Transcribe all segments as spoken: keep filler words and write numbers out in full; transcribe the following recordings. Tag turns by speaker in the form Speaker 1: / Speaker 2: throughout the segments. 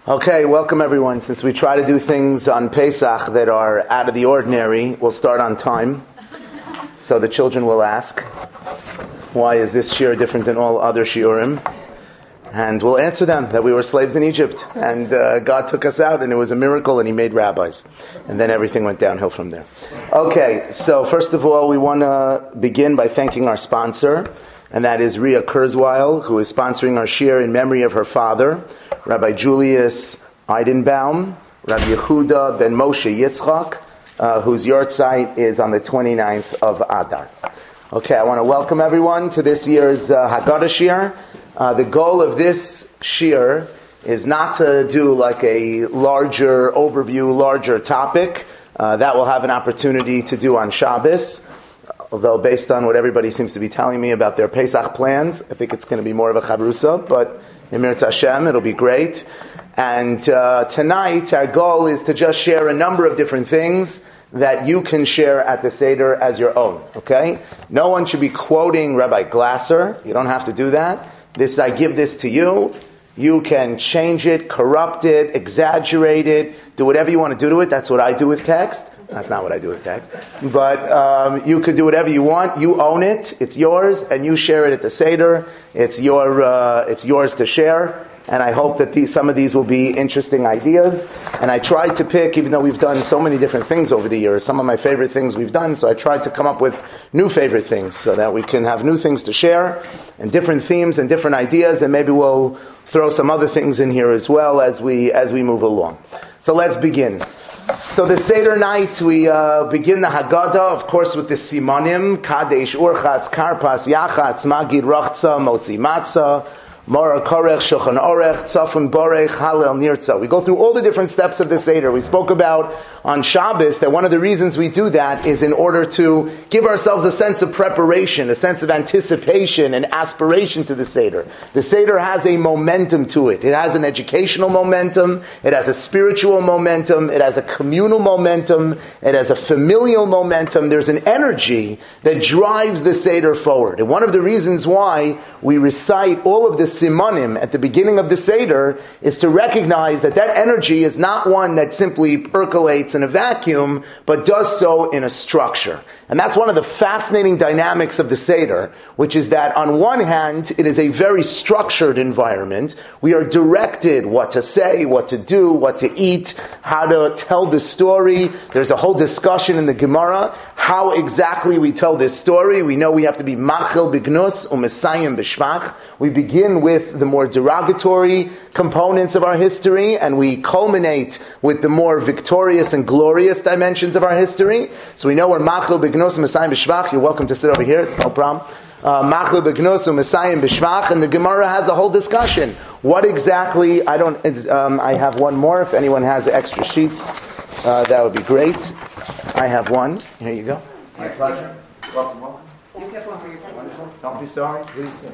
Speaker 1: Okay, welcome everyone. Since we try to do things on Pesach that are out of the ordinary, we'll start on time. So the children will ask, why is this shiur different than all other shiurim? And we'll answer them that we were slaves in Egypt, and uh, God took us out, and it was a miracle, and He made rabbis. And then everything went downhill from there. Okay, so first of all, we want to begin by thanking our sponsor, and that is Ria Kurzweil, who is sponsoring our shiur in memory of her father, Rabbi Julius Eidenbaum, Rabbi Yehuda ben Moshe Yitzchak, uh, whose yahrzeit is on the twenty-ninth of Adar. Okay, I want to welcome everyone to this year's uh, Haggadah shiur. Uh, the goal of this shiur is not to do like a larger overview, larger topic. Uh, that we'll have an opportunity to do on Shabbos. Although based on what everybody seems to be telling me about their Pesach plans, I think it's going to be more of a chavrusa, but Emir Hashem, it'll be great. And uh, tonight, our goal is to just share a number of different things that you can share at the Seder as your own, okay? No one should be quoting Rabbi Glasser. You don't have to do that. This, I give this to you. You can change it, corrupt it, exaggerate it, do whatever you want to do to it. That's what I do with text. That's not what I do with text. But um, you could do whatever you want. You own it. It's yours, and you share it at the Seder. It's your, uh, it's yours to share. And I hope that these, some of these will be interesting ideas. And I tried to pick, even though we've done so many different things over the years, some of my favorite things we've done, so I tried to come up with new favorite things so that we can have new things to share and different themes and different ideas, and maybe we'll throw some other things in here as well as we as we move along. So let's begin. So the Seder night, we uh, begin the Haggadah, of course, with the Simonim, Kadesh, Urchatz, Karpas, Yachatz, Magid, Rochza, Motzi, Matzah, Mora Korech, Shulchan Orech, Tzafun Borech, Halel Nirtza. We go through all the different steps of the Seder. We spoke about on Shabbos that one of the reasons we do that is in order to give ourselves a sense of preparation, a sense of anticipation and aspiration to the Seder. The Seder has a momentum to it. It has an educational momentum. It has a spiritual momentum. It has a communal momentum. It has a familial momentum. There's an energy that drives the Seder forward. And one of the reasons why we recite all of the Simonim at the beginning of the Seder is to recognize that that energy is not one that simply percolates in a vacuum, but does so in a structure. And that's one of the fascinating dynamics of the Seder, which is that on one hand, it is a very structured environment. We are directed what to say, what to do, what to eat, how to tell the story. There's a whole discussion in the Gemara, how exactly we tell this story. We know we have to be machil bignus u'mesayim b'shvach. We begin with the more derogatory components of our history, and we culminate with the more victorious and glorious dimensions of our history. So we know we're machil bignus u'mesayim b'shvach. You're welcome to sit over here, it's no problem. Machil bignus u'mesayim b'shvach, and the Gemara has a whole discussion. What exactly, I don't, um, I have one more. If anyone has extra sheets, uh, that would be great. I have one. Here you go. My pleasure. Welcome, welcome.
Speaker 2: You kept one for yourself.
Speaker 1: Wonderful. Don't be sorry, please.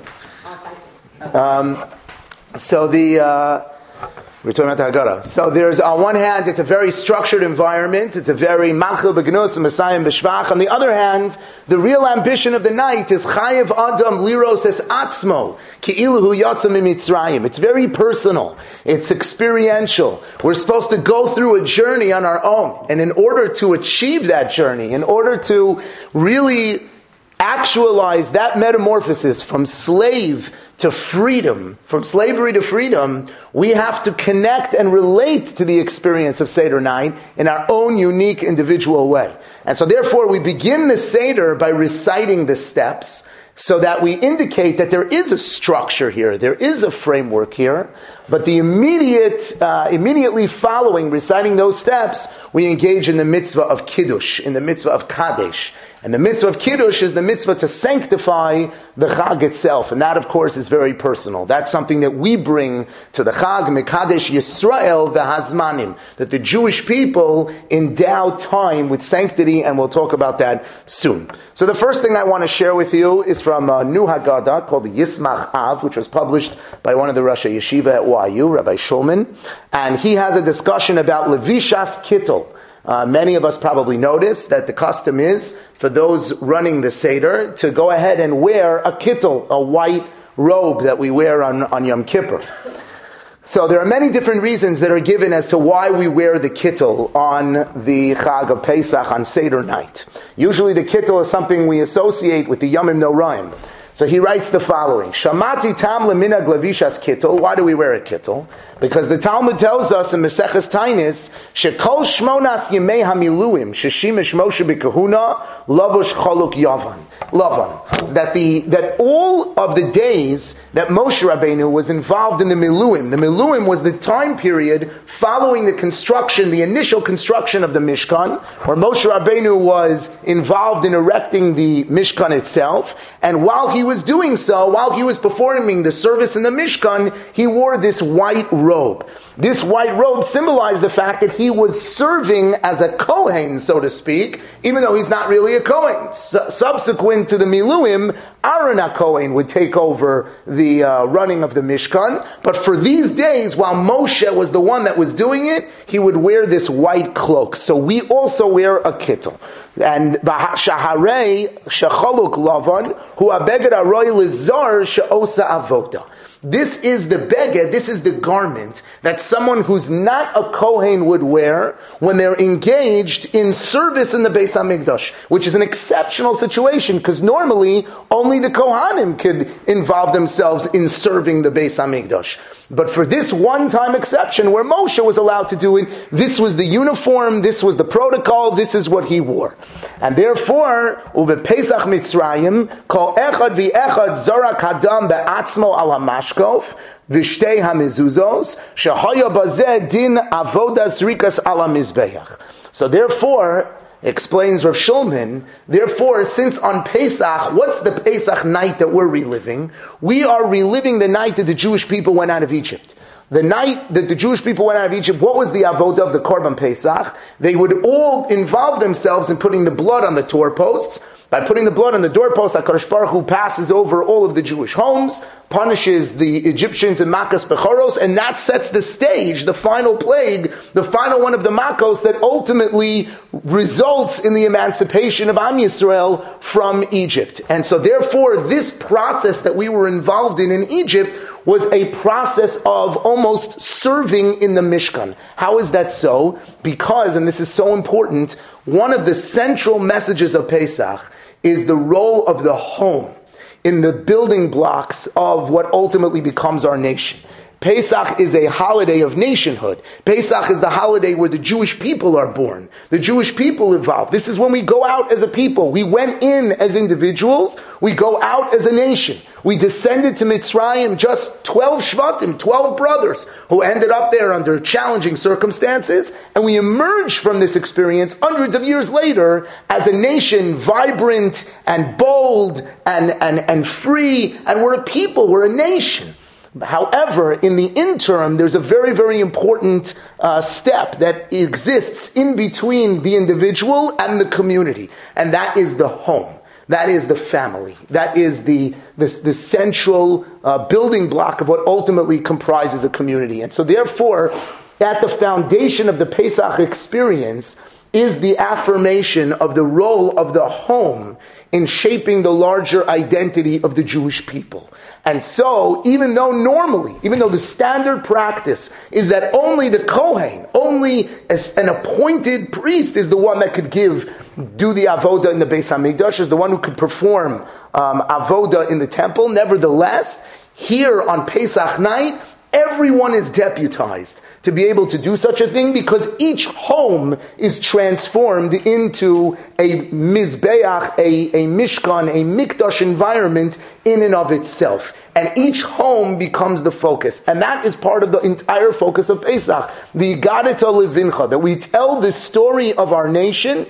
Speaker 1: Um, so the uh, we're talking about the Haggadah. So there's, on one hand, it's a very structured environment. It's a very machil b'gnus and mesayim b'shvach. On the other hand, the real ambition of the night is chayev adam liros es atzmo ki'ilu hu yatsa mimitzrayim. It's very personal. It's experiential. We're supposed to go through a journey on our own, and in order to achieve that journey, in order to really actualize that metamorphosis from slave to freedom, from slavery to freedom, we have to connect and relate to the experience of Seder night in our own unique individual way. And so therefore we begin the Seder by reciting the steps so that we indicate that there is a structure here, there is a framework here, but the immediate, uh, immediately following reciting those steps, we engage in the mitzvah of Kiddush, in the mitzvah of Kadesh. And the mitzvah of Kiddush is the mitzvah to sanctify the Chag itself. And that, of course, is very personal. That's something that we bring to the Chag, Mekadesh Yisrael v'hazmanim, that the Jewish people endow time with sanctity, and we'll talk about that soon. So the first thing I want to share with you is from a new Haggadah called the Yismach Av, which was published by one of the Rosh Yeshiva at Y U, Rabbi Shulman. And he has a discussion about Levishas Kittel. Uh, many of us probably notice that the custom is for those running the Seder to go ahead and wear a kittel, a white robe that we wear on, on Yom Kippur. So there are many different reasons that are given as to why we wear the kittel on the Chag of Pesach on Seder night. Usually the kittel is something we associate with the Yomim Noraim. So he writes the following: Shamati tam leminag lavishas kittel. Why do we wear a kittel? Because the Talmud tells us in Maseches Tainis, Shekol shmonas yemei hamiluim sheshimish Moshe b'kahuna lavush choluk yavan lavan. That the that all of the days that Moshe Rabbeinu was involved in the miluim, the miluim was the time period following the construction, the initial construction of the Mishkan, where Moshe Rabbeinu was involved in erecting the Mishkan itself, and while he was doing so, while he was performing the service in the Mishkan, he wore this white robe. This white robe symbolized the fact that he was serving as a Kohen, so to speak, even though he's not really a Kohen. S- subsequent to the Miluim, Aaron HaKohen would take over the uh, running of the Mishkan, but for these days, while Moshe was the one that was doing it, he would wear this white cloak. So we also wear a kittel. And shaharei shechaluk lavan hu abeged aroy lizar she'osa avoda. This is the beged, this is the garment that someone who's not a Kohen would wear when they're engaged in service in the Beis HaMikdash, which is an exceptional situation because normally only the Kohanim could involve themselves in serving the Beis HaMikdash. But for this one-time exception where Moshe was allowed to do it, this was the uniform, this was the protocol, this is what he wore. And therefore, uve Pesach Mitzrayim, kol echad v'echad zorak hadam be'atzmo al hamashkof, v'shtei hamezuzos, shehaya bazeh din avodas rikas al hamizbeach. So therefore, explains Rav Shulman, therefore, since on Pesach, what's the Pesach night that we're reliving? We are reliving the night that the Jewish people went out of Egypt. The night that the Jewish people went out of Egypt, what was the avodah of the Korban Pesach? They would all involve themselves in putting the blood on the doorposts. By putting the blood on the doorposts, HaKadosh Baruch Hu passes over all of the Jewish homes, punishes the Egyptians in Makas Bechoros, and that sets the stage, the final plague, the final one of the Makos that ultimately results in the emancipation of Am Yisrael from Egypt. And so therefore, this process that we were involved in in Egypt was a process of almost serving in the Mishkan. How is that so? Because, and this is so important, one of the central messages of Pesach is the role of the home in the building blocks of what ultimately becomes our nation. Pesach is a holiday of nationhood. Pesach is the holiday where the Jewish people are born. The Jewish people evolve. This is when we go out as a people. We went in as individuals. We go out as a nation. We descended to Mitzrayim, just twelve Shvatim, twelve brothers, who ended up there under challenging circumstances. And we emerged from this experience hundreds of years later as a nation vibrant and bold and, and, and free. And we're a people, we're a nation. However, in the interim, there's a very, very important uh, step that exists in between the individual and the community, and that is the home. That is the family. That is the the, the central uh, building block of what ultimately comprises a community. And so therefore, at the foundation of the Pesach experience is the affirmation of the role of the home in shaping the larger identity of the Jewish people. And so, even though normally, even though the standard practice is that only the Kohen, only as an appointed priest is the one that could give, do the avoda in the Beis HaMikdash, is the one who could perform um, avoda in the temple. Nevertheless, here on Pesach night, everyone is deputized to be able to do such a thing because each home is transformed into a mizbeach, a, a mishkan, a mikdash environment in and of itself. And each home becomes the focus. And that is part of the entire focus of Pesach. The Gadita Levincha, that we tell the story of our nation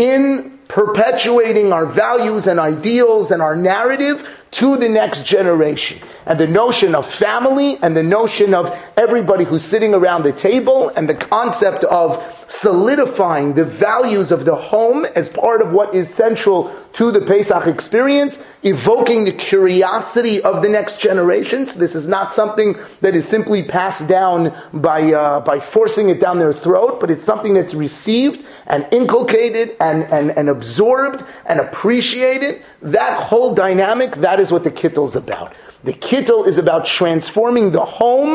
Speaker 1: in perpetuating our values and ideals and our narrative to the next generation. And the notion of family and the notion of everybody who's sitting around the table and the concept of solidifying the values of the home as part of what is central to the Pesach experience, evoking the curiosity of the next generation. So this is not something that is simply passed down by uh, by forcing it down their throat, but it's something that's received and inculcated and, and, and absorbed and appreciated. That whole dynamic, that is what the Kittel is about. The Kittel is about transforming the home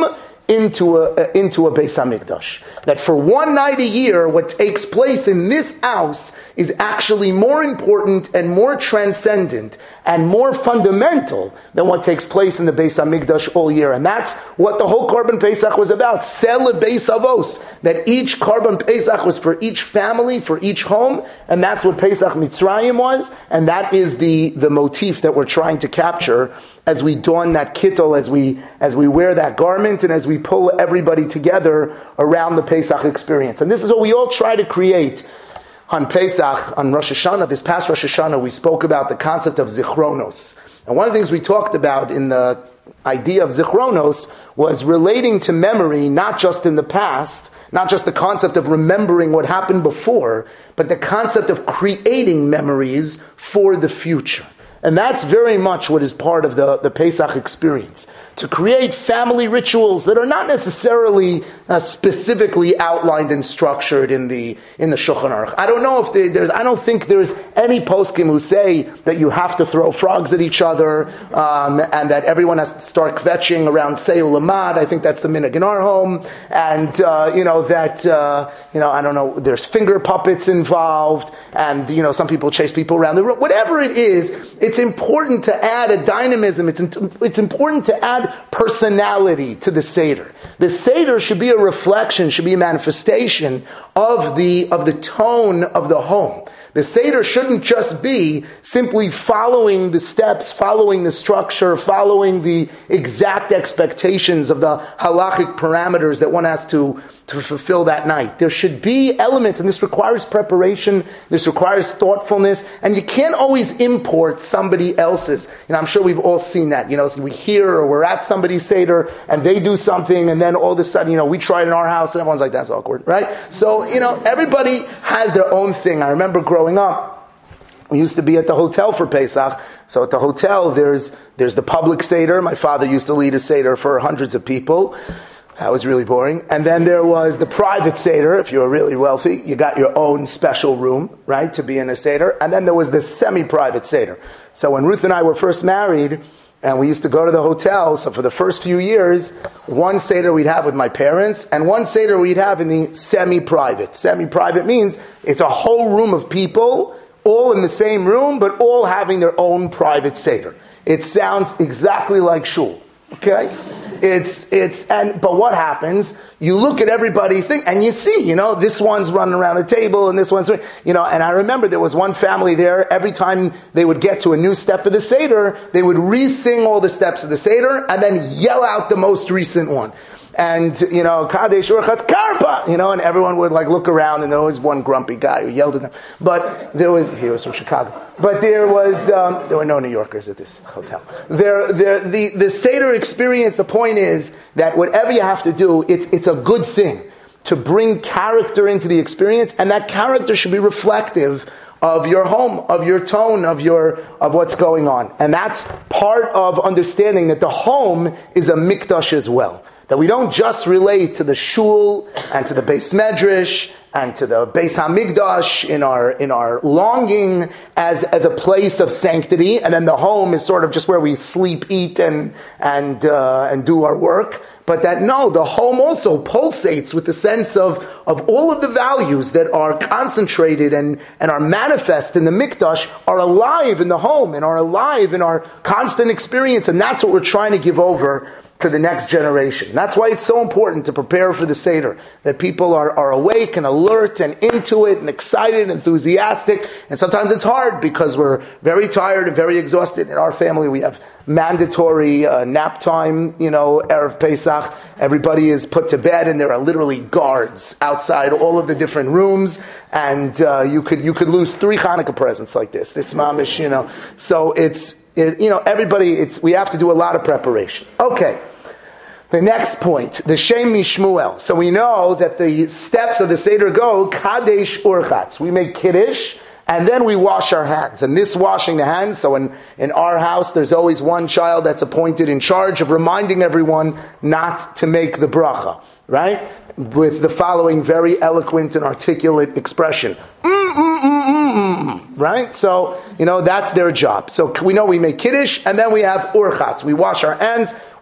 Speaker 1: into a into a Beis Hamikdash. That for one night a year, what takes place in this house is actually more important and more transcendent and more fundamental than what takes place in the Beis Hamikdash all year. And that's what the whole Korban Pesach was about. Sel Beis Avos. That each Korban Pesach was for each family, for each home, and that's what Pesach Mitzrayim was, and that is the, the motif that we're trying to capture as we don that kittel, as we as we wear that garment, and as we pull everybody together around the Pesach experience. And this is what we all try to create on Pesach, on Rosh Hashanah. This past Rosh Hashanah, we spoke about the concept of zichronos. And one of the things we talked about in the idea of zichronos was relating to memory, not just in the past, not just the concept of remembering what happened before, but the concept of creating memories for the future. And that's very much what is part of the, the Pesach experience. To create family rituals that are not necessarily uh, specifically outlined and structured in the in the Shulchan Aruch. I don't know if they, there's. I don't think there's any poskim who say that you have to throw frogs at each other um, and that everyone has to start kvetching around Seil Lamad. I think that's the minhag in our home, and uh, you know that uh, you know I don't know. There's finger puppets involved, and you know some people chase people around the room. Whatever it is, it's important to add a dynamism. It's it's important to add personality to the Seder. The Seder should be a reflection, should be a manifestation of the of the tone of the home. The Seder shouldn't just be simply following the steps, following the structure, following the exact expectations of the halachic parameters that one has to, to fulfill that night. There should be elements, and this requires preparation, this requires thoughtfulness, and you can't always import somebody else's. You know, I'm sure we've all seen that. You know, we hear or we're at somebody's Seder, and they do something, and then all of a sudden, you know, we try it in our house, and everyone's like, that's awkward, right? So, you know, everybody has their own thing. I remember growing up, we used to be at the hotel for Pesach. So at the hotel, there's there's the public Seder. My father used to lead a Seder for hundreds of people. That was really boring. And then there was the private Seder. If you were really wealthy, you got your own special room, right, to be in a Seder. And then there was the semi-private Seder. So when Ruth and I were first married, and we used to go to the hotel, so for the first few years, one Seder we'd have with my parents, and one Seder we'd have in the semi-private. Semi-private means it's a whole room of people, all in the same room, but all having their own private Seder. It sounds exactly like shul, okay? It's, it's, and, but what happens? You look at everybody's thing, and you see, you know, this one's running around the table, and this one's, you know, and I remember there was one family there, every time they would get to a new step of the Seder, they would re-sing all the steps of the Seder, and then yell out the most recent one. And, you know, Kadesh Urchatz Karpa, you know, and everyone would like look around, and there was one grumpy guy who yelled at them. But there was, he was from Chicago. But there was, um, there were no New Yorkers at this hotel. There, there, the, the Seder experience, the point is that whatever you have to do, it's, it's a good thing to bring character into the experience, and that character should be reflective of your home, of your tone, of your of what's going on. And that's part of understanding that the home is a mikdash as well. That we don't just relate to the shul and to the Beis Medrash and to the Beis Hamikdash in our in our longing as as a place of sanctity, and then the home is sort of just where we sleep, eat, and and uh, and do our work. But that no, the home also pulsates with the sense of of all of the values that are concentrated and and are manifest in the Mikdash are alive in the home and are alive in our constant experience, and that's what we're trying to give over to the next generation. That's why it's so important to prepare for the Seder, that people are, are awake and alert and into it and excited and enthusiastic. And sometimes it's hard because we're very tired and very exhausted. In our family, we have mandatory uh, nap time, you know, Erev Pesach. Everybody is put to bed, and there are literally guards outside all of the different rooms. And uh, you could you could lose three Hanukkah presents like this. It's mamish, you know. So it's It, you know, everybody, it's, we have to do a lot of preparation. Okay. The next point, the Shem Mishmuel. So we know that the steps of the Seder go, Kadesh Urchatz. We make Kiddush, and then we wash our hands. And this washing the hands, so in, in our house, there's always one child that's appointed in charge of reminding everyone not to make the bracha. Right? With the following very eloquent and articulate expression. Mm, mm, mm, mm, mm. Right? So, you know, that's their job. So we know we make Kiddush, and then we have Urchatz. We wash our hands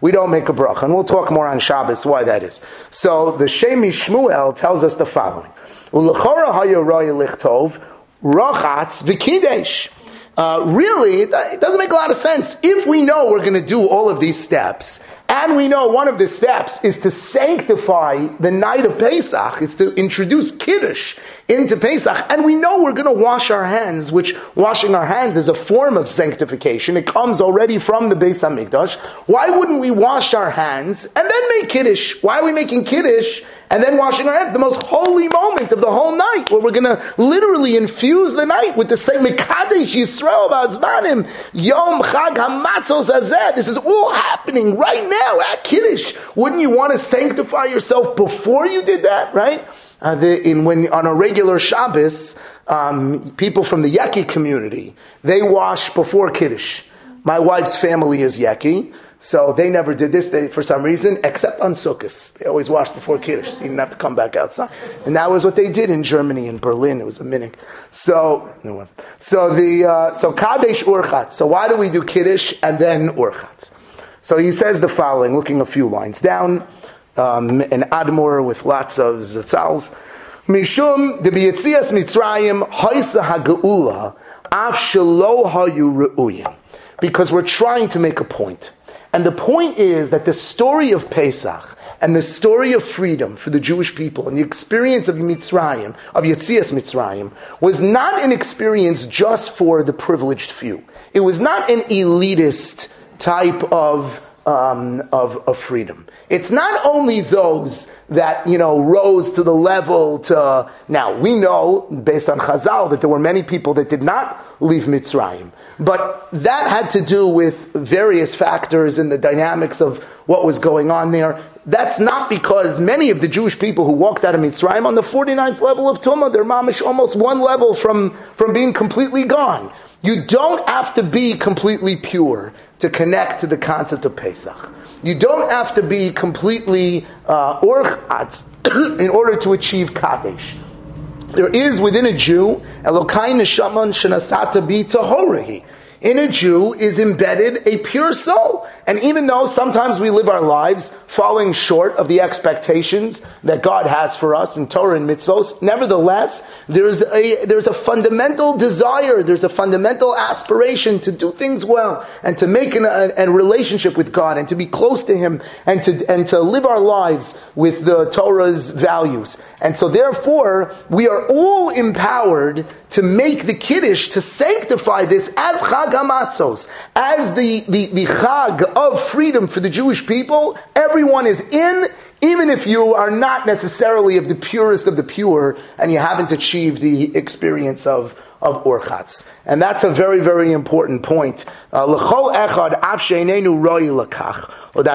Speaker 1: we don't make a bracha. And we'll talk more on Shabbos why that is. So the Shem Shmuel tells us the following. Ulechora hayoroi lichtov rachatz v'kidesh. Uh, really, it doesn't make a lot of sense. If we know we're going to do all of these steps, and we know one of the steps is to sanctify the night of Pesach, is to introduce Kiddush into Pesach, and we know we're going to wash our hands, which washing our hands is a form of sanctification. It comes already from the Beis HaMikdash. Why wouldn't we wash our hands and then make Kiddush? Why are we making Kiddush and then washing our hands? The most holy moment of the whole night, where we're going to literally infuse the night with the same Mekadesh Yisrael Ba'azmanim Yom Chag HaMatzos Hazeh. This is all happening right now at Kiddush. Wouldn't you want to sanctify yourself before you did that, right? Uh, the, in when on a regular Shabbos, um, people from the Yeki community, they wash before Kiddush. My wife's family is Yeki, so they never did this they, for some reason, except on Sukkot. They always washed before Kiddush, so you didn't have to come back outside. And that was what they did in Germany, in Berlin. It was a minute. So it wasn't. So the uh, so Kadesh Urchatz. So why do we do Kiddush and then Urchatz? So he says the following, looking a few lines down. Um, an Admor with lots of zatzals. Mishum de biyetzias Mitzrayim haisa ha'geula af shelo hayu re'uyim. Because we're trying to make a point. And the point is that the story of Pesach and the story of freedom for the Jewish people and the experience of Mitzrayim, of Yetzias Mitzrayim, was not an experience just for the privileged few. It was not an elitist type of Um, of, of freedom. It's not only those that, you know, rose to the level to, now we know, based on Chazal, that there were many people that did not leave Mitzrayim. But that had to do with various factors in the dynamics of what was going on there. That's not because many of the Jewish people who walked out of Mitzrayim on the forty-ninth level of Tumah, they're mamish almost one level from, from being completely gone. You don't have to be completely pure to connect to the concept of Pesach. You don't have to be completely uh, orchatz in order to achieve Kadesh. There is within a Jew, Elokai neshaman shenasata bi tahorahi. In a Jew is embedded a pure soul. And even though sometimes we live our lives falling short of the expectations that God has for us in Torah and mitzvos, nevertheless, there's a, there's a fundamental desire, there's a fundamental aspiration to do things well and to make an, a, a relationship with God and to be close to Him and to, and to live our lives with the Torah's values. And so therefore, we are all empowered to make the Kiddush, to sanctify this as Chag HaMatzos, as the, the, the Chag of freedom for the Jewish people. Everyone is in, even if you are not necessarily of the purest of the pure, and you haven't achieved the experience of of Orchatz. And that's a very, very important point. L'chol echad av she'einenu roi lakach.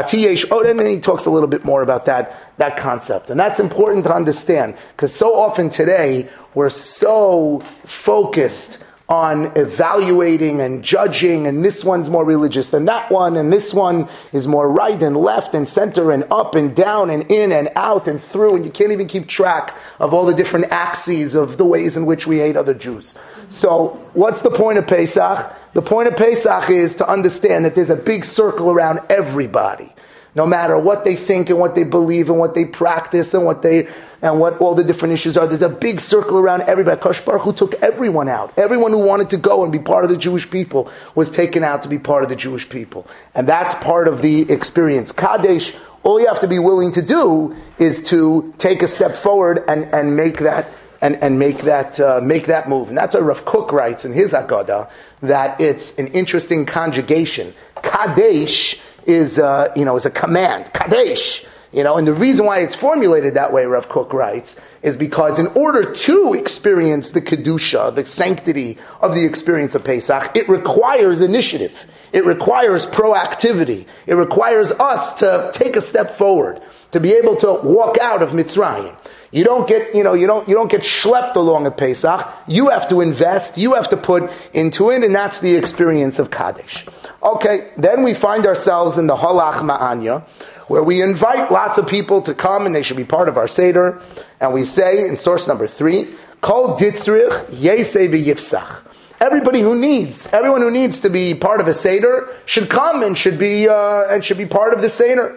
Speaker 1: And then he talks a little bit more about that, that concept. And that's important to understand, because so often today, we're so focused on evaluating and judging, and this one's more religious than that one, and this one is more right and left and center and up and down and in and out and through, and you can't even keep track of all the different axes of the ways in which we hate other Jews. So, what's the point of Pesach? The point of Pesach is to understand that there's a big circle around everybody. No matter what they think and what they believe and what they practice and what they and what all the different issues are, there's a big circle around everybody. Kadosh Baruch Hu took everyone out. Everyone who wanted to go and be part of the Jewish people was taken out to be part of the Jewish people. And that's part of the experience. Kadesh, all you have to be willing to do is to take a step forward and, and make that and, and make that uh, make that move. And that's what Rav Kook writes in his Haggadah, that it's an interesting conjugation. Kadesh is uh, you know is a command. Kadesh. You know, and the reason why it's formulated that way, Rav Kook writes, is because in order to experience the Kedusha, the sanctity of the experience of Pesach, it requires initiative. It requires proactivity. It requires us to take a step forward, to be able to walk out of Mitzrayim. You don't get, you know, you don't, you don't get schlepped along at Pesach. You have to invest. You have to put into it, and that's the experience of Kadesh. Okay, then we find ourselves in the Halach Ma'anya, where we invite lots of people to come, and they should be part of our Seder. And we say, in source number three, Kol ditzrich yesei v'yifsach. Everybody who needs, everyone who needs to be part of a Seder should come and should be uh, and should be part of the Seder.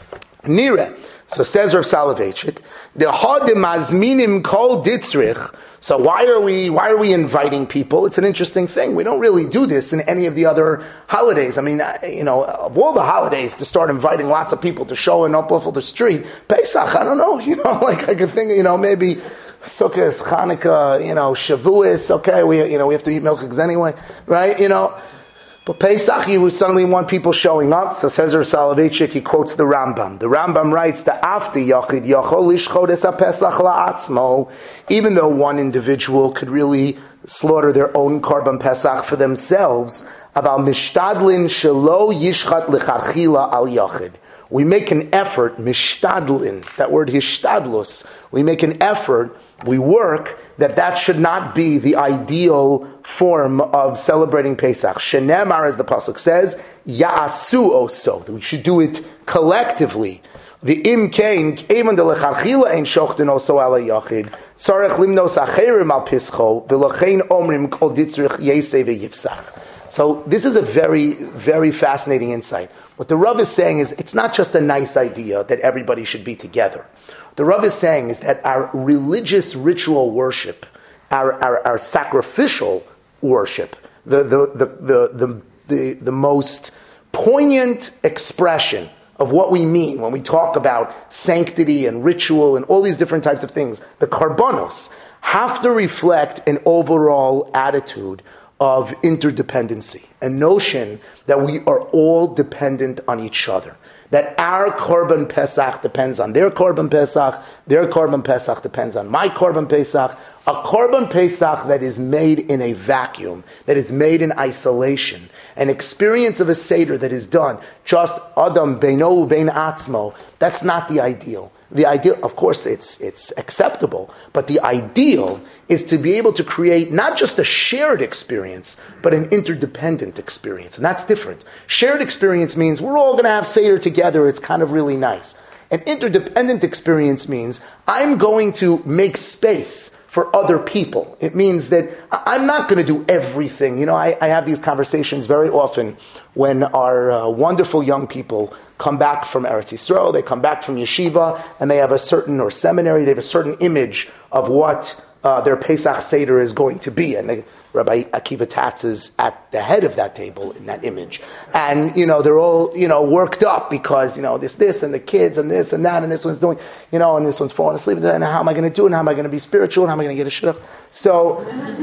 Speaker 1: Nire. So says Rav Soloveitchik, the hadim mazminim kol ditzrich. So why are we why are we inviting people? It's an interesting thing. We don't really do this in any of the other holidays. I mean, you know, of all the holidays to start inviting lots of people to show up off of the street, Pesach, I don't know, you know, like I could think, you know, maybe Sukkot, Hanukkah, you know, Shavuos, okay, we you know we have to eat milchiks anyway, right? You know. But Pesach, you would suddenly want people showing up. So says Rav Soloveitchik, he quotes the Rambam. The Rambam writes, "The afti yachid yachol lishchot es haPesach la'atzmo." Even though one individual could really slaughter their own korban Pesach for themselves, about mishtadlin shelo yishchat lecharchila al yachid. We make an effort, mishtadlin, that word hishtadlus. We make an effort, we work, that that should not be the ideal form of celebrating Pesach. Shenemar, as the pasuk says, ya'asu oso. We should do it collectively. The im kein even the lecharchila ein shochten oso ala yachid. Tzarech limnos acherim al pischo v'lochein omrim kol ditzrich yesei v'yifsach. So this is a very, very fascinating insight. What the Rav is saying is, it's not just a nice idea that everybody should be together. The Rav is saying is that our religious ritual worship, our, our, our sacrificial worship, the, the, the, the, the, the, the most poignant expression of what we mean when we talk about sanctity and ritual and all these different types of things, the karbonos, have to reflect an overall attitude of interdependency, a notion that we are all dependent on each other. That our Korban Pesach depends on their Korban Pesach, their Korban Pesach depends on my Korban Pesach. A Korban Pesach that is made in a vacuum, that is made in isolation, an experience of a Seder that is done just Adam Beino Bein Atzmo, that's not the ideal. The ideal, of course, it's it's acceptable, but the ideal is to be able to create not just a shared experience, but an interdependent experience, and that's different. Shared experience means we're all going to have Seder together, it's kind of really nice. An interdependent experience means I'm going to make space for other people. It means that I'm not going to do everything. You know, I, I have these conversations very often when our uh, wonderful young people come back from Eretz Yisrael, they come back from yeshiva, and they have a certain, or seminary, they have a certain image of what uh, their Pesach Seder is going to be. And they, Rabbi Akiva Tatz is at the head of that table in that image. And, you know, they're all, you know, worked up because, you know, this, this, and the kids, and this, and that, and this one's doing, you know, and this one's falling asleep, and how am I going to do it, and how am I going to be spiritual, and how am I going to get a shidduch? So,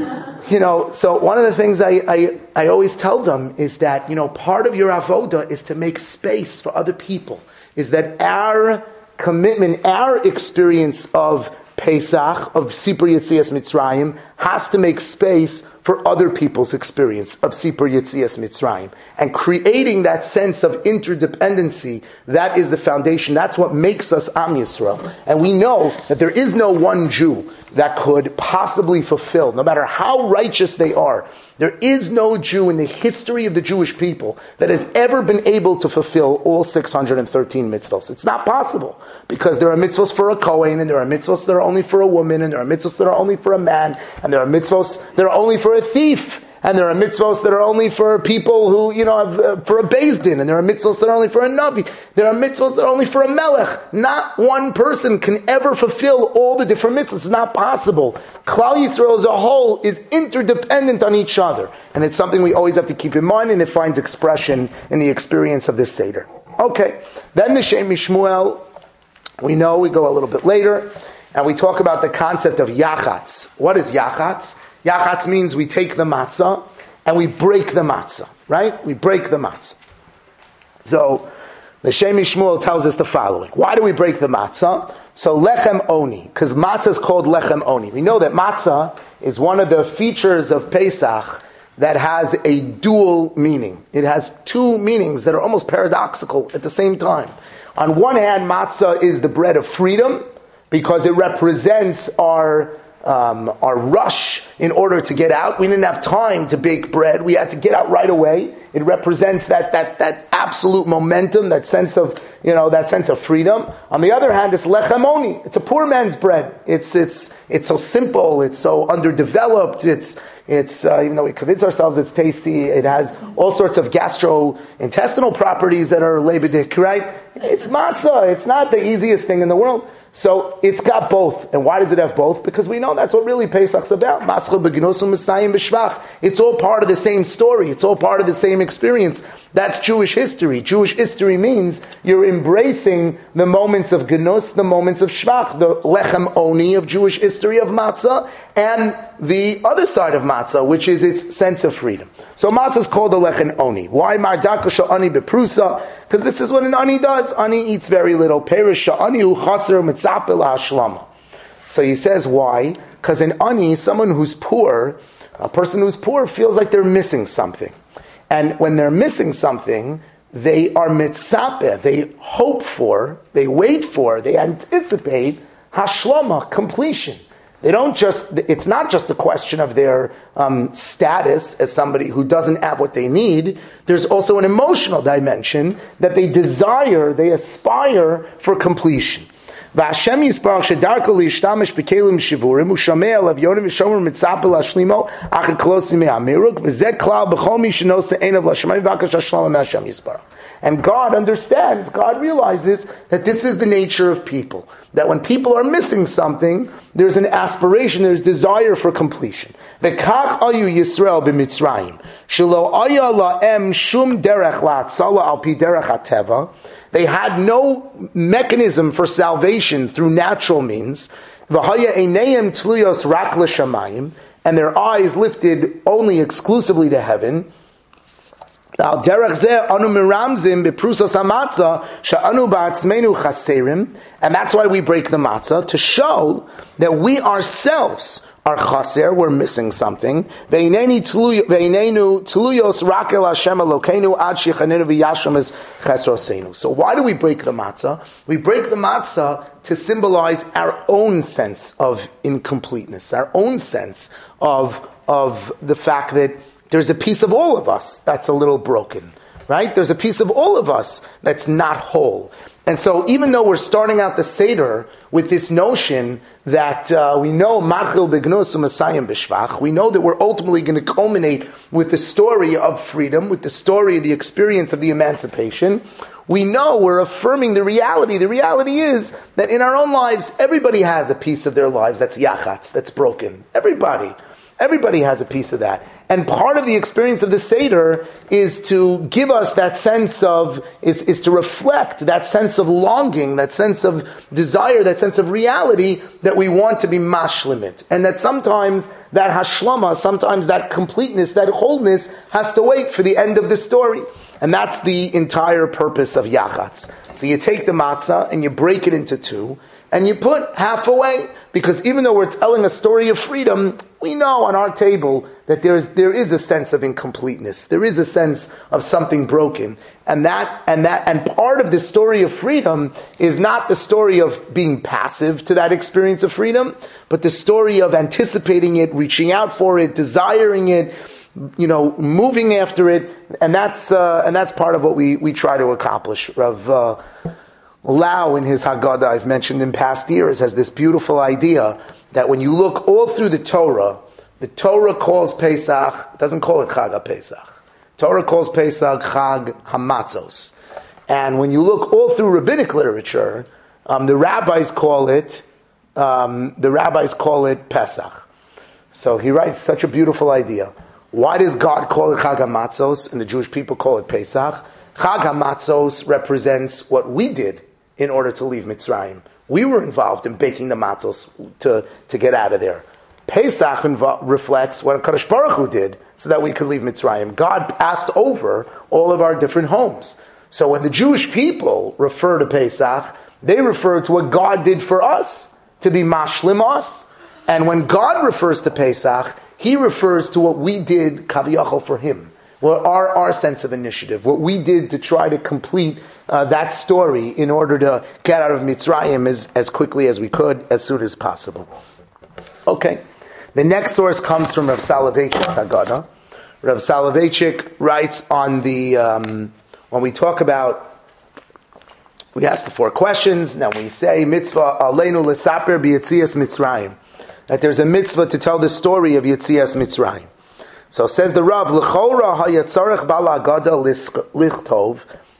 Speaker 1: you know, so one of the things I, I, I always tell them is that, you know, part of your avoda is to make space for other people, is that our commitment, our experience of Pesach, of Sipur Yetzias Mitzrayim, has to make space for other people's experience of Sipur Yetzias Mitzrayim. And creating that sense of interdependency, that is the foundation. That's what makes us Am Yisrael. And we know that there is no one Jew that could possibly fulfill, no matter how righteous they are, there is no Jew in the history of the Jewish people that has ever been able to fulfill all six hundred thirteen mitzvos. It's not possible, because there are mitzvos for a Kohen, and there are mitzvos that are only for a woman, and there are mitzvos that are only for a man, and there are mitzvos that are only for a thief, and there are mitzvos that are only for people who, you know, have, uh, for a Beis Din, and there are mitzvos that are only for a Navi. There are mitzvos that are only for a Melech. Not one person can ever fulfill all the different mitzvos. It's not possible. Klal Yisrael as a whole is interdependent on each other. And it's something we always have to keep in mind, and it finds expression in the experience of this Seder. Okay, then the Shem Mishmuel, we know, we go a little bit later, and we talk about the concept of Yachatz. What is Yachatz? Yachatz means we take the matzah and we break the matzah, right? We break the matzah. So, the Shem Mishmuel tells us the following. Why do we break the matzah? So, lechem oni, because matzah is called lechem oni. We know that matzah is one of the features of Pesach that has a dual meaning. It has two meanings that are almost paradoxical at the same time. On one hand, matzah is the bread of freedom, because it represents our um, our rush in order to get out. We didn't have time to bake bread. We had to get out right away. It represents that that that absolute momentum, that sense of you know that sense of freedom. On the other hand, it's lechem oni. It's a poor man's bread. It's it's it's so simple. It's so underdeveloped. It's It's, uh, even though we convince ourselves it's tasty, it has all sorts of gastrointestinal properties that are lebedik, right? It's matzah. It's not the easiest thing in the world. So it's got both. And why does it have both? Because we know that's what really Pesach's about. It's all part of the same story. It's all part of the same experience. That's Jewish history. Jewish history means you're embracing the moments of Genus, the moments of Shvach, the Lechem Oni of Jewish history of Matzah, and the other side of Matzah, which is its sense of freedom. So Matzah is called the Lechem Oni. Why Mardaka Sha'ani Beprusa? Because this is what an Ani does. Ani eats very little. Perish Sha'ani hu chaser mitzapel ha'ashlama. So he says why? Because an Ani, someone who's poor, a person who's poor feels like they're missing something. And when they're missing something, they are mitzapeh, they hope for, they wait for, they anticipate hashlama, completion. They don't just, it's not just a question of their um, status as somebody who doesn't have what they need. There's also an emotional dimension that they desire, they aspire for completion. V'Hashem yisparach shedarko liyishtamish b'kelim shivurim u'shamei alav yonim v'shomer mitzapel ashlimo achad klosim me'amiruk v'zeh klal b'chol mi shenosa einav l'shamayim v'akash hashlama me'Hashem yisparach. And God understands, God realizes that this is the nature of people. That when people are missing something, there's an aspiration, there's desire for completion. V'kach ayu Yisrael b'Mitzrayim shelo aya la'em shum derech la'atzala al pi derech hateva. They had no mechanism for salvation through natural means. V'haya einayim tluyos rak l'shamayim, and their eyes lifted only exclusively to heaven. And that's why we break the matzah, to show that we ourselves are chaser, we're missing something. So why do we break the matzah? We break the matzah to symbolize our own sense of incompleteness, our own sense of, of the fact that there's a piece of all of us that's a little broken, right? There's a piece of all of us that's not whole. And so even though we're starting out the Seder with this notion that uh, we know Machil Begnus U'Masayim B'Shvach, we know that we're ultimately going to culminate with the story of freedom, with the story of the experience of the emancipation, we know we're affirming the reality. The reality is that in our own lives, everybody has a piece of their lives that's yachatz, that's broken. Everybody. Everybody has a piece of that. And part of the experience of the Seder is to give us that sense of, is, is to reflect that sense of longing, that sense of desire, that sense of reality that we want to be mashlimit. And that sometimes that hashlama, sometimes that completeness, that wholeness has to wait for the end of the story. And that's the entire purpose of yachatz. So you take the matzah and you break it into two, and you put half away, because even though we're telling a story of freedom, we know on our table that there is there is a sense of incompleteness. There is a sense of something broken. And that and that and part of the story of freedom is not the story of being passive to that experience of freedom, but the story of anticipating it, reaching out for it, desiring it, you know, moving after it. And that's uh, and that's part of what we, we try to accomplish. Rav uh, Lau, in his Haggadah, I've mentioned in past years, has this beautiful idea that when you look all through the Torah, the Torah calls Pesach, doesn't call it Chag HaPesach. Torah calls Pesach Chag HaMatzos. And when you look all through rabbinic literature, um, the rabbis call it, um, the rabbis call it Pesach. So he writes such a beautiful idea. Why does God call it Chag HaMatzos and the Jewish people call it Pesach? Chag HaMatzos represents what we did in order to leave Mitzrayim. We were involved in baking the matzos to, to get out of there. Pesach invo- reflects what Kadosh Baruch Hu did so that we could leave Mitzrayim. God passed over all of our different homes. So when the Jewish people refer to Pesach, they refer to what God did for us, to be mashlim us. And when God refers to Pesach, He refers to what we did, kaviyachol, for Him. Well, our, our sense of initiative, what we did to try to complete uh, that story in order to get out of Mitzrayim as, as quickly as we could, as soon as possible. Okay. The next source comes from Rav Soloveitchik's Haggadah. Rav Soloveitchik writes on the, um, when we talk about, we ask the four questions, now we say, mitzvah aleinu lesaper b'yetzias Mitzrayim, that there's a mitzvah to tell the story of Yetzias Mitzrayim. So says the Rav, l'chora hayatzarech bal Haggadah lichtov,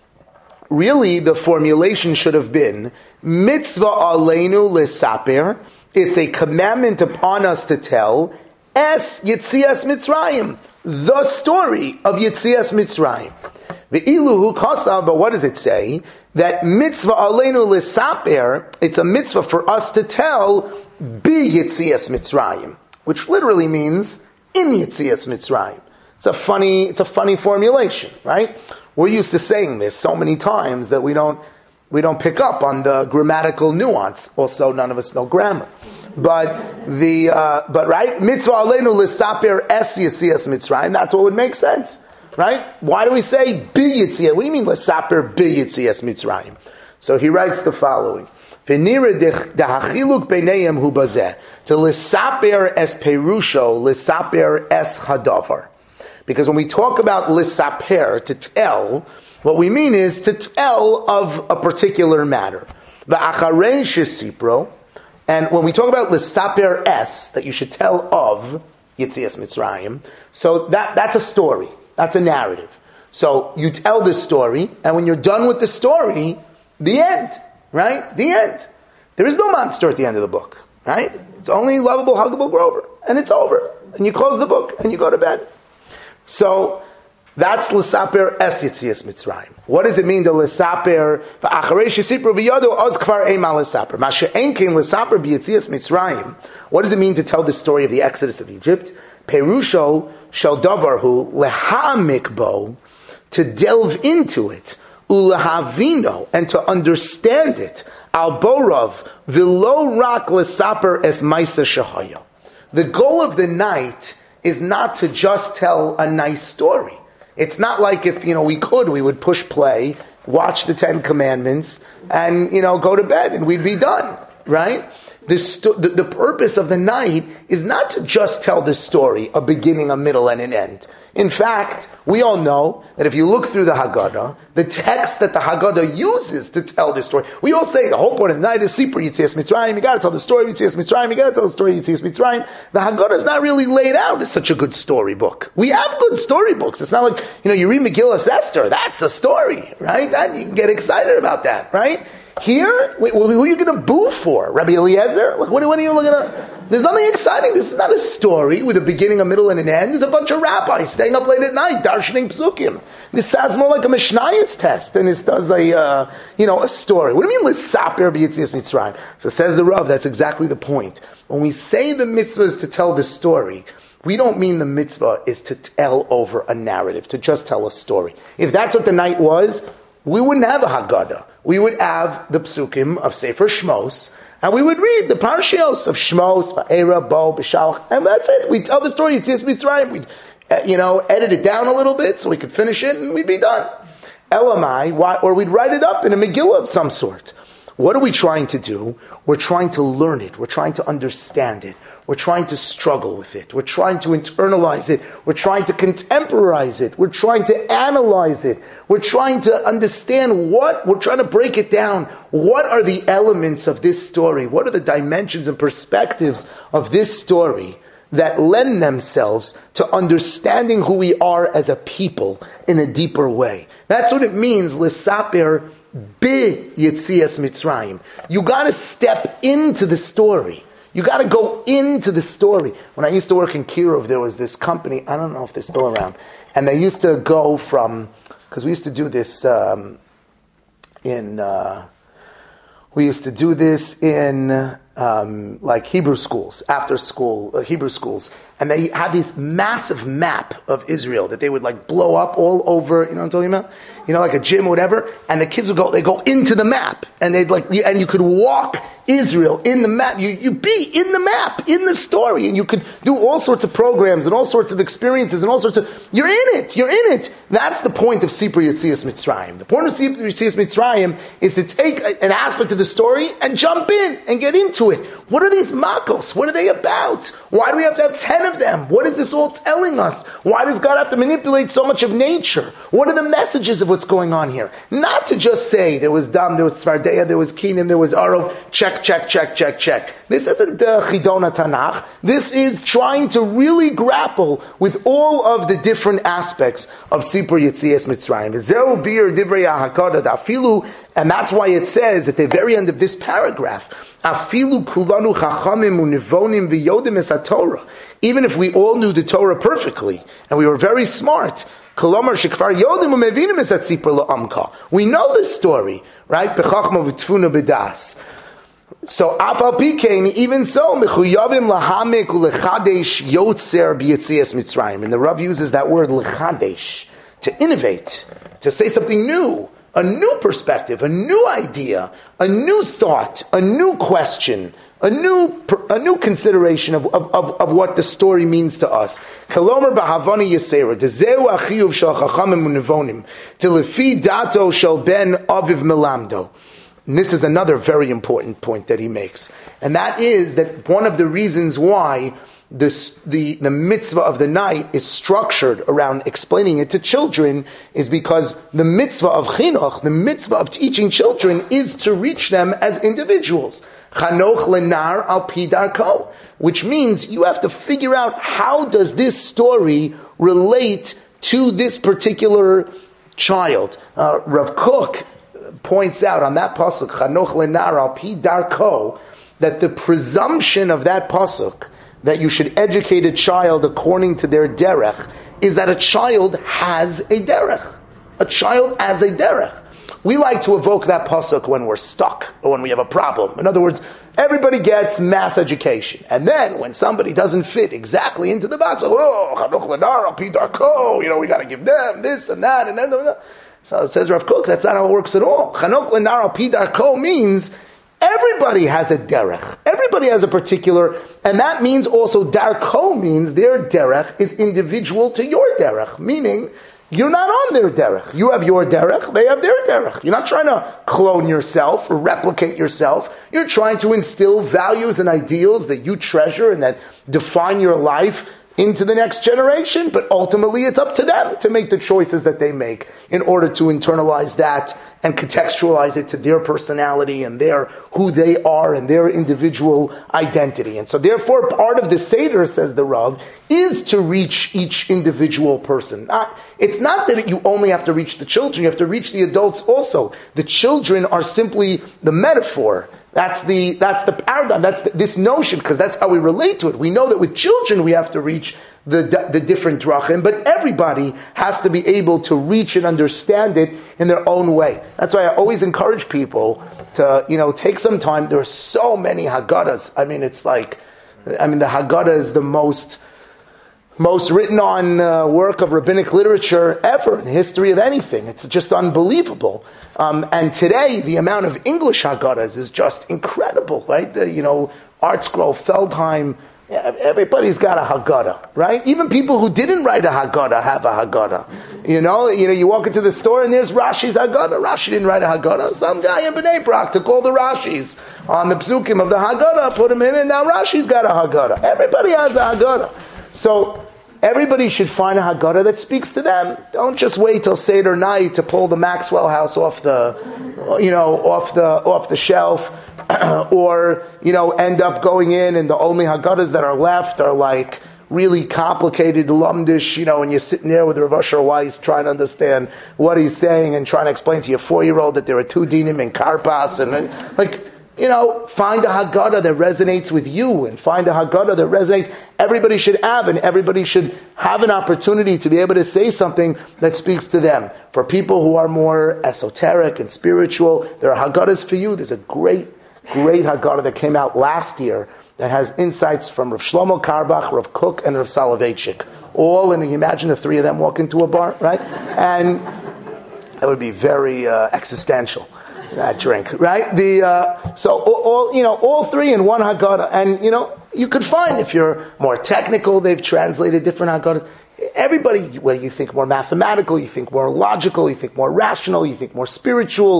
Speaker 1: really the formulation should have been, mitzvah aleinu lesaper, it's a commandment upon us to tell, es Yetzias Mitzrayim, the story of Yetzias Mitzrayim. The iluhu kosav, but what does it say? That mitzvah aleinu lesaper, it's a mitzvah for us to tell bi Yetzias Mitzrayim, which literally means in Yetzias Mitzrayim. It's a funny, it's a funny formulation, right? We're used to saying this so many times that we don't, we don't pick up on the grammatical nuance. Also, none of us know grammar. But the, uh, but right, mitzvah aleinu lesaper es Yetzias Mitzrayim. That's what would make sense, right? Why do we say bi Yetzias? What do you mean lesaper bi Yetzias Mitzrayim? So he writes the following: V'nira dehachiluk beinayim hu bazeh, to lesaper es perusho lesaper es hadavar. Because when we talk about lesaper, to tell, what we mean is to tell of a particular matter. V'acharei shesipro. And when we talk about lesaper es, that you should tell of Yetzias Mitzrayim, so that, that's a story. That's a narrative. So you tell the story, and when you're done with the story, the end, right? The end. There is no monster at the end of the book, right? It's only lovable, huggable Grover, and it's over. And you close the book, and you go to bed. So that's lesaper es Yetzias Mitzrayim. What does it mean to lesaper? V'acharei shesipru v'yadu oz kvar eima lesaper. Mashe enkein lesaper b'Yetzias Mitzrayim. What does it mean to tell the story of the Exodus of Egypt? Perusho shel davarhu lehamik bo, to delve into it, ulahavino, and to understand it. Al borav v'lo rak lesaper es maisa shahaya. The goal of the night is not to just tell a nice story. It's not like if, you know, we could, we would push play, watch the Ten Commandments, and, you know, go to bed, and we'd be done, right? The, sto- the, the purpose of the night is not to just tell the story, a beginning, a middle, and an end. In fact, we all know that if you look through the Haggadah, the text that the Haggadah uses to tell this story, we all say the whole point of the night is Sipur Yetzias Mitzrayim, you got to tell the story of Yetzias Mitzrayim, you got to tell the story of Yetzias Mitzrayim. The Haggadah is not really laid out as such a good storybook. We have good storybooks. It's not like, you know, you read Megillah Esther, that's a story, right? That, you can get excited about that, right? Here, wait, who are you going to boo for? Rabbi Eliezer? Like, what, what are you looking at? There's nothing exciting. This is not a story with a beginning, a middle, and an end. There's a bunch of rabbis staying up late at night, darshaning psukim. This sounds more like a Mishnayos test than this does a, uh, you know, a story. What do you mean, l'saper b'Yetzias Mitzrayim? So says the Rav, that's exactly the point. When we say the mitzvah is to tell the story, we don't mean the mitzvah is to tell over a narrative, to just tell a story. If that's what the night was, we wouldn't have a Haggadah. We would have the psukim of Sefer Shmos, and we would read the parshios of Shmos, Va'era, Bo, B'Shalach, and that's it. We'd tell the story, Yetzias Mitzrayim. We'd, uh, you know, edit it down a little bit so we could finish it, and we'd be done. Elamai, or we'd write it up in a Megillah of some sort. What are we trying to do? We're trying to learn it. We're trying to understand it. We're trying to struggle with it. We're trying to internalize it. We're trying to contemporize it. We're trying to analyze it. We're trying to understand what, we're trying to break it down. What are the elements of this story? What are the dimensions and perspectives of this story that lend themselves to understanding who we are as a people in a deeper way? That's what it means, L'saper bi Yetzias Mitzrayim. You gotta step into the story. You got to go into the story. When I used to work in Kirov, there was this company, I don't know if they're still around, and they used to go from, because we used to do this um, in, uh, we used to do this in um, like Hebrew schools, after school, uh, Hebrew schools, and they had this massive map of Israel that they would like blow up all over, you know what I'm talking about? You know, like a gym or whatever, and the kids would go, they go into the map, and they'd like, and you could walk Israel in the map. You, you be in the map, in the story, and you could do all sorts of programs and all sorts of experiences and all sorts of, you're in it, you're in it. That's the point of Sipur Yetzias Mitzrayim. The point of Sipur Yetzias Mitzrayim is to take an aspect of the story and jump in and get into it. What are these makos? What are they about? Why do we have to have ten of them? What is this all telling us? Why does God have to manipulate so much of nature? What are the messages of what's going on here? Not to just say there was Dam, there was Tzvardeya, there was Kinim, there was Arov, check, check, check, check, check. This isn't uh, Chidona Tanakh. This is trying to really grapple with all of the different aspects of Sipur Yetzias Mitzrayim. Zeu bir divrei hahakada dafilu, and that's why it says at the very end of this paragraph, Afilu kulanu chachamim univonim v'yodim es haTorah. Even if we all knew the Torah perfectly and we were very smart, kolomar shekvar yodim umevinim es hatzipur la'amka. We know this story, right? Bechachma v'tfuna b'das. So, Afal Pikein, even so, Mechuyavim lahamek ulechadesh yotzer b'yetzias Mitzrayim. And the Rav uses that word lechadesh, to innovate, to say something new, a new perspective, a new idea, a new thought, a new question, a new a new consideration of, of, of, of what the story means to us. Kalomer b'havani yisera, dezeu achiyuv shel chachamim unevonim, telefi dato shel ben aviv melamdo. And this is another very important point that he makes. And that is that one of the reasons why this, the, the mitzvah of the night is structured around explaining it to children is because the mitzvah of chinuch, the mitzvah of teaching children, is to reach them as individuals. Chanoch lenar al pi darko, which means you have to figure out how does this story relate to this particular child. Uh, Rav Kook points out on that pasuk, Chanoch lenar al pi darko, that the presumption of that pasuk, that you should educate a child according to their derech, is that a child has a derech. A child has a derech. We like to evoke that pasuk when we're stuck or when we have a problem. In other words, everybody gets mass education. And then when somebody doesn't fit exactly into the box, oh, Chanoch lenar al pi darko, you know, we got to give them this and that and then. And then. So it says Rav Kook, that's not how it works at all. Chanoch lenar al pi darko means everybody has a derech. Everybody has a particular, and that means also darko means their derech is individual to your derech, meaning you're not on their derech. You have your derech, they have their derech. You're not trying to clone yourself or replicate yourself. You're trying to instill values and ideals that you treasure and that define your life into the next generation, but ultimately it's up to them to make the choices that they make in order to internalize that and contextualize it to their personality and their who they are and their individual identity. And so therefore part of the Seder, says the Rav, is to reach each individual person. Not, it's not that you only have to reach the children, you have to reach the adults also. The children are simply the metaphor. That's the that's the paradigm. That's the, this notion, because that's how we relate to it. We know that with children we have to reach the the different drachim, but everybody has to be able to reach and understand it in their own way. That's why I always encourage people to, you know, take some time. There are so many Haggadahs. I mean, it's like, I mean, the Haggadah is the most most written on uh, work of rabbinic literature ever in the history of anything. It's just unbelievable. Um, and today, the amount of English Haggadahs is just incredible, right? The, you know, Art Scroll, Feldheim, everybody's got a Haggadah, right? Even people who didn't write a Haggadah have a Haggadah. You know, you know, you walk into the store and there's Rashi's Haggadah. Rashi didn't write a Haggadah. Some guy in Bnei Brak took all the Rashis on the psukim of the Haggadah, put them in, and now Rashi's got a Haggadah. Everybody has a Haggadah. So, everybody should find a Haggadah that speaks to them. Don't just wait till Seder night to pull the Maxwell House off the, you know, off the off the shelf, or you know, end up going in and the only Haggadahs that are left are like really complicated lumdish, you know, and you're sitting there with Rav Asher Weiss trying to understand what he's saying and trying to explain to your four-year-old that there are two dinim in Karpas and like. You know, find a Haggadah that resonates with you and find a Haggadah that resonates. Everybody should have, and everybody should have an opportunity to be able to say something that speaks to them. For people who are more esoteric and spiritual, there are Haggadahs for you. There's a great, great Haggadah that came out last year that has insights from Rav Shlomo Karbach, Rav Kook, and Rav Soloveitchik. All, and you imagine the three of them walk into a bar, right? And that would be very uh, existential. That drink, right? The uh, so all, all you know, all three in one Haggadah, and you know, you could find if you're more technical, they've translated different Haggadahs. Everybody, whether you think more mathematical, you think more logical, you think more rational, you think more spiritual,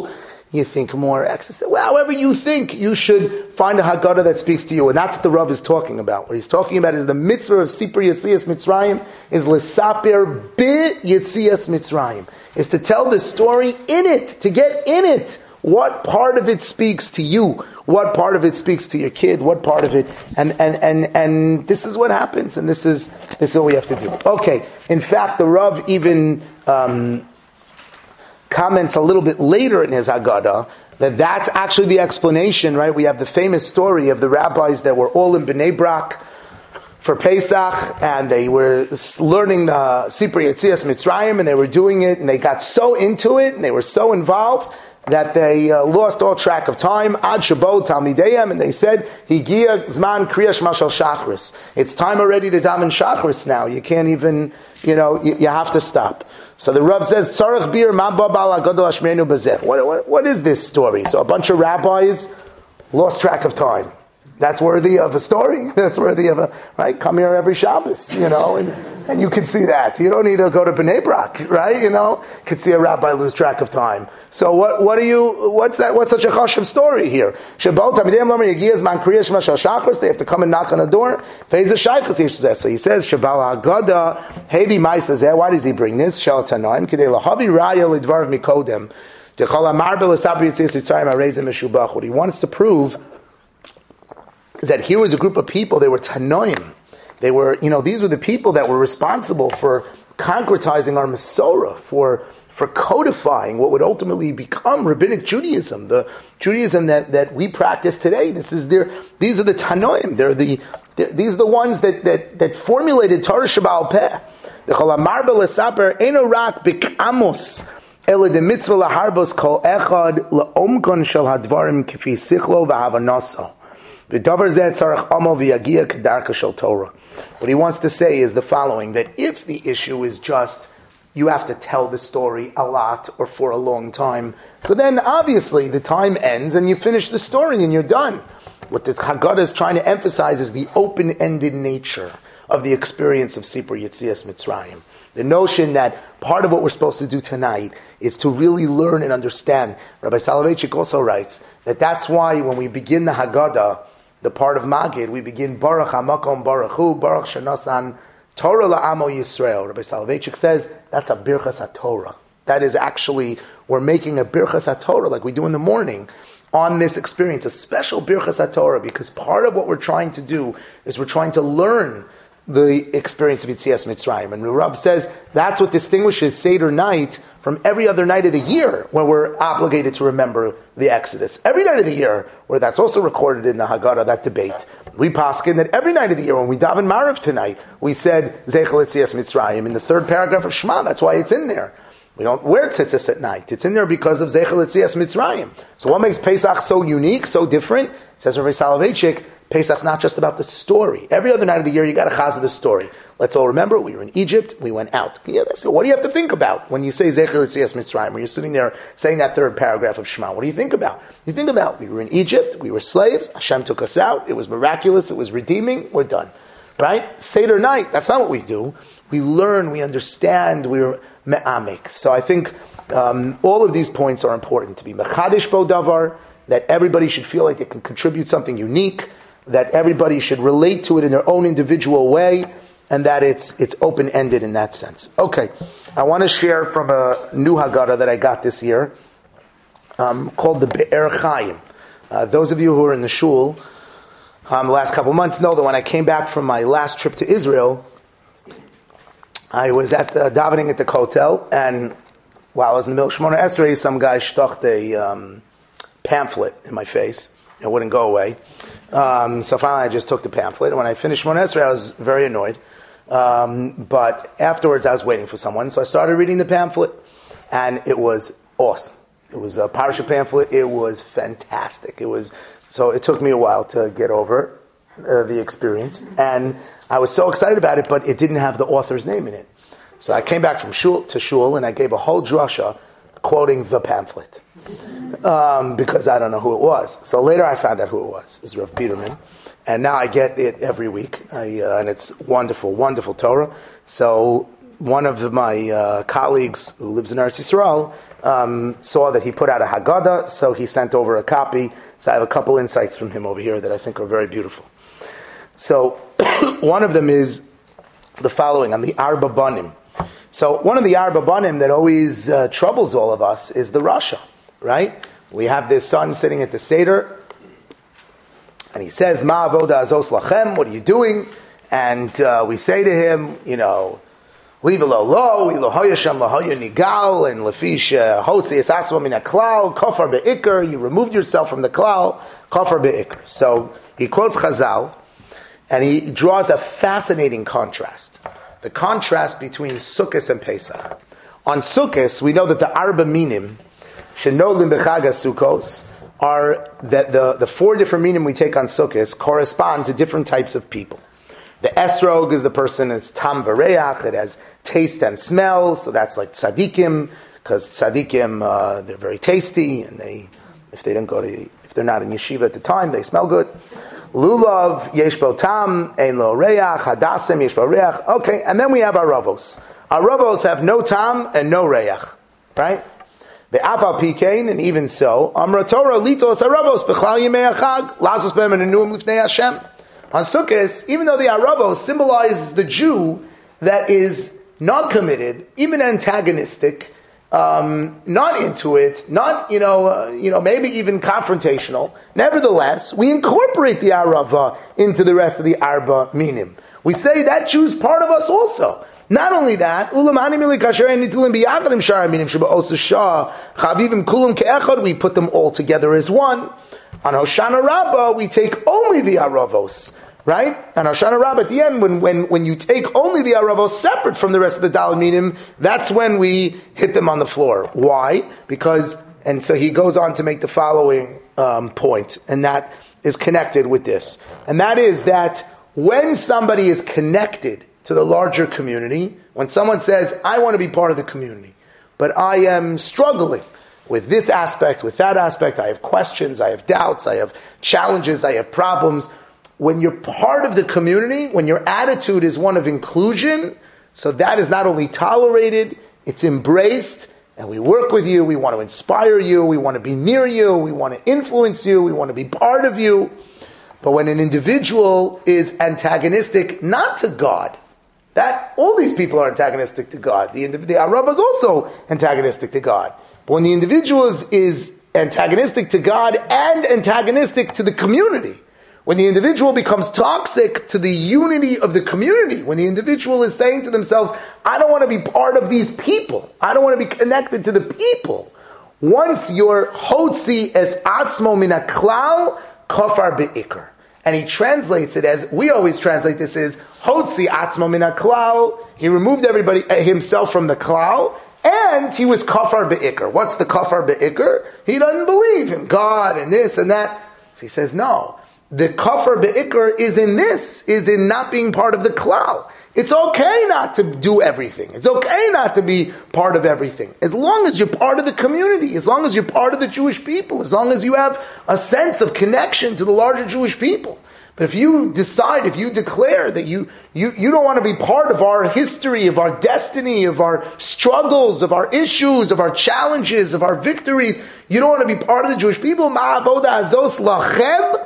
Speaker 1: You think more existential. Well, however you think, you should find a Haggadah that speaks to you. And that's what the Rav is talking about. What he's talking about is the mitzvah of Sipur Yetzias Mitzrayim is L'saper Bi Yetzias Mitzrayim. Is to tell the story in it, to get in it. What part of it speaks to you? What part of it speaks to your kid? What part of it? And and and and this is what happens. And this is this is what we have to do. Okay. In fact, the Rav even um, comments a little bit later in his Haggadah that that's actually the explanation, right? We have the famous story of the rabbis that were all in Bnei Brak for Pesach, and they were learning the Sipur Yetzias Mitzrayim, and they were doing it, and they got so into it, and they were so involved, that they uh, lost all track of time. Ad Shabo Talmideyam, and they said, Higia Zman Kriya Shema Shel Shachris. It's time already to daven Shachris now. You can't even, you know, you, you have to stop. So the Rav says, Tzarech Bir Ma Ba Bal HaGadol Hashmeinu Bazeh. What, what, what is this story? So a bunch of rabbis lost track of time. That's worthy of a story. That's worthy of a, right? Come here every Shabbos, you know, and, and you can see that. You don't need to go to Bnei Brak, right? You know, you can see a rabbi lose track of time. So what, what are you, what's that, what's such a chashuv story here? They have to come and knock on the door. So he says, Shabal HaGada, Hevi Maisa, why does he bring this? Shal Tanoim, Kidei Lahavi Raya Lidvar Mikodem, Dechala Marbel Esabri Yitzis Yitzayim Arezim Meshubach. What he wants to prove is that here was a group of people, they were Tanoim. They were, you know, these were the people that were responsible for concretizing our Masorah, for for codifying what would ultimately become Rabbinic Judaism, the Judaism that, that we practice today. This is their, these are the Tanoim. They're the, they're, these are the ones that, that, that formulated Torah Shabbat Peh. The Cholamar B'Lesaper Eino Rak B'Kamos Ele de Mitzvah Laharbos Kol Echad La'omkon Shel Hadvarim Kifi Sichlo V'Havanoso. What he wants to say is the following, that if the issue is just you have to tell the story a lot or for a long time, so then obviously the time ends and you finish the story and you're done. What the Haggadah is trying to emphasize is the open-ended nature of the experience of Sipur Yetzias Mitzrayim. The notion that part of what we're supposed to do tonight is to really learn and understand. Rabbi Soloveitchik also writes that that's why when we begin the Haggadah, the part of Magid, we begin Baruch HaMakom Baruch Hu, Baruch Shenosan Torah La'amo Yisrael. Rabbi Soloveitchik says that's a Birchas HaTorah. That is actually, we're making a Birchas HaTorah like we do in the morning on this experience, a special Birchas HaTorah, because part of what we're trying to do is we're trying to learn the experience of Yetzias Mitzrayim. And the Rav says that's what distinguishes Seder night from every other night of the year when we're obligated to remember the Exodus. Every night of the year, where that's also recorded in the Haggadah, that debate, we paskin that every night of the year, when we daven Mariv tonight, we said Zeichel Yetzias Mitzrayim in the third paragraph of Shema. That's why it's in there. We don't wear tzitzis at night. It's in there because of Zeichel Yetzias Mitzrayim. So what makes Pesach so unique, so different? It says Rabbi Soloveitchik, Pesach's not just about the story. Every other night of the year, you got to chazah the story. Let's all remember, we were in Egypt, we went out. Yeah, so what do you have to think about when you say Zecher Yetzias Mitzrayim, when you're sitting there saying that third paragraph of Shema? What do you think about? You think about, we were in Egypt, we were slaves, Hashem took us out, it was miraculous, it was redeeming, we're done. Right? Seder night, that's not what we do. We learn, we understand, we're me'amik. So I think um, all of these points are important, to be mechadish bo davar, that everybody should feel like they can contribute something unique, that everybody should relate to it in their own individual way, and that it's it's open-ended in that sense. Okay, I want to share from a new Haggadah that I got this year, um, called the Be'er Chaim. Uh, those of you who are in the shul um, the last couple of months know that when I came back from my last trip to Israel, I was at the davening at the hotel, and while I was in the middle of Shemona Esrei, some guy stuck a um, pamphlet in my face. It wouldn't go away. Um, so finally I just took the pamphlet, and when I finished Shemona Esrei, I was very annoyed. Um, but afterwards I was waiting for someone, so I started reading the pamphlet, and it was awesome. It was a parasha pamphlet. It was fantastic. It was, so it took me a while to get over uh, the experience, and I was so excited about it, but it didn't have the author's name in it. So I came back from shul to shul, and I gave a whole drasha quoting the pamphlet. Um, because I don't know who it was. So later I found out who it was. It's Rav Peterman. And now I get it every week. I, uh, and it's wonderful, wonderful Torah. So one of my uh, colleagues who lives in Eretz Yisrael um, saw that he put out a Haggadah, so he sent over a copy. So I have a couple insights from him over here that I think are very beautiful. So one of them is the following on the Arba Banim. So one of the Arba Banim that always uh, troubles all of us is the Rasha, right? We have this son sitting at the Seder, and he says, Ma avoda azos lachem, what are you doing? And uh, we say to him, you know, leave lo lo, ilohoya shem lahoya nigal, and lefish hotzi esasva min haklal, kofar be'ikr, you removed yourself from the klal, kofar be'ikr. So he quotes Chazal, and he draws a fascinating contrast. The contrast between Sukkot and Pesach. On Sukkot, we know that the Arba Minim, Shenolim Bechagas Sukkos, are that the, the four different minim we take on Sukkot correspond to different types of people. The esrog is the person that's tam v'reach, it has taste and smell, so that's like tzaddikim, because tzaddikim, uh, they're very tasty, and they, if they don't go to, if they're not in yeshiva at the time, they smell good. Lulav, yesh bo tam, ein lo reach, hadasim, yesh bo reach. Okay, and then we have aravos. Aravos have no tam and no reach, right? The Afal Pikein, and even so, Amra Torah litos aravos b'chlal yimei achag lazos b'hem and enuim lifnei Hashem. On Sukkot, even though the aravos symbolize the Jew that is not committed, even antagonistic, um, not into it, not you know, uh, you know, maybe even confrontational. Nevertheless, we incorporate the arava into the rest of the arba minim. We say that Jew's part of us also. Not only that, we put them all together as one. On Hoshana Rabbah, we take only the Aravos, right? On Hoshana Rabbah, at the end, when, when, when you take only the Aravos separate from the rest of the Dal Minim, that's when we hit them on the floor. Why? Because, and so he goes on to make the following um, point, and that is connected with this. And that is that when somebody is connected to the larger community, when someone says, I want to be part of the community, but I am struggling with this aspect, with that aspect, I have questions, I have doubts, I have challenges, I have problems. When you're part of the community, when your attitude is one of inclusion, so that is not only tolerated, it's embraced, and we work with you, we want to inspire you, we want to be near you, we want to influence you, we want to be part of you. But when an individual is antagonistic, not to God, that all these people are antagonistic to God. The, the Arabah is also antagonistic to God. But when the individual is, is antagonistic to God and antagonistic to the community, when the individual becomes toxic to the unity of the community, when the individual is saying to themselves, I don't want to be part of these people, I don't want to be connected to the people. Once you're hotzi es atzmo min haklal, kofar be'ikr. And he translates it as, we always translate this as, hotzi atzmo min haklal, he removed everybody, uh, himself from the klal, and he was kafar be'ikr. What's the kafar be'ikr? He doesn't believe in God and this and that. So he says, no. The kafar be'ikr is in this, is in not being part of the klal. It's okay not to do everything. It's okay not to be part of everything. As long as you're part of the community, as long as you're part of the Jewish people, as long as you have a sense of connection to the larger Jewish people. But if you decide, if you declare that you, you, you don't want to be part of our history, of our destiny, of our struggles, of our issues, of our challenges, of our victories, you don't want to be part of the Jewish people, ma'avoda azos lachem,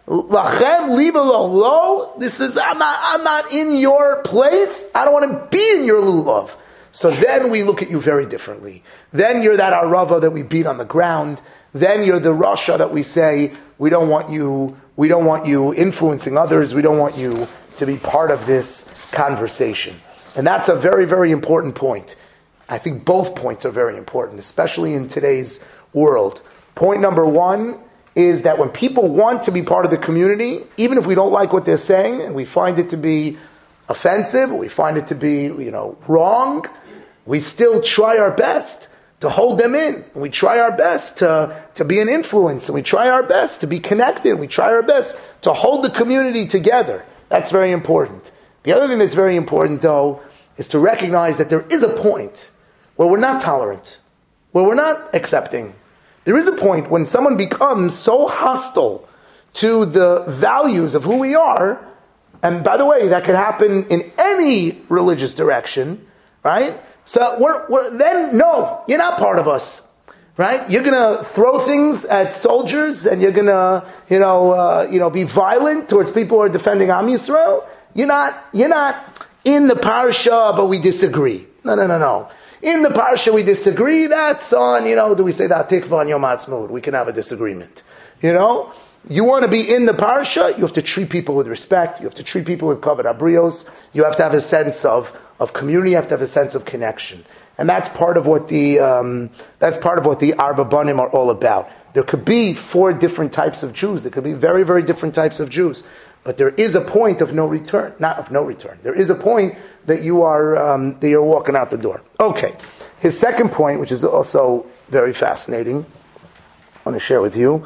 Speaker 1: lachem liba lo lo, this is, I'm not, I'm not in your place, I don't want to be in your lulav. So then we look at you very differently. Then you're that arava that we beat on the ground. Then you're the rasha that we say, we don't want you, we don't want you influencing others, we don't want you to be part of this conversation. And that's a very, very important point. I think both points are very important, especially in today's world. Point number one is that when people want to be part of the community, even if we don't like what they're saying, and we find it to be offensive, we find it to be, you know, wrong, we still try our best to hold them in. And we try our best to, to be an influence, and we try our best to be connected, we try our best to hold the community together. That's very important. The other thing that's very important, though, is to recognize that there is a point where we're not tolerant, where we're not accepting. There is a point when someone becomes so hostile to the values of who we are, and by the way, that could happen in any religious direction, right? So we're, we're, then, no, you're not part of us. Right? You're gonna throw things at soldiers, and you're gonna, you know, uh, you know, be violent towards people who are defending Am Yisrael. You're not, you're not in the parsha, but we disagree. No, no, no, no. In the parsha, we disagree. That's on, you know, do we say that tikva on Yom Ha'atzmaut? We can have a disagreement. You know, you want to be in the parsha. You have to treat people with respect. You have to treat people with kavod habrios. You have to have a sense of of community. You have to have a sense of connection. And that's part of what the um, that's part of what the Arba Banim are all about. There could be four different types of Jews. There could be very, very different types of Jews. But there is a point of no return. Not of no return. There is a point that you are um, that you're walking out the door. Okay. His second point, which is also very fascinating, I want to share with you,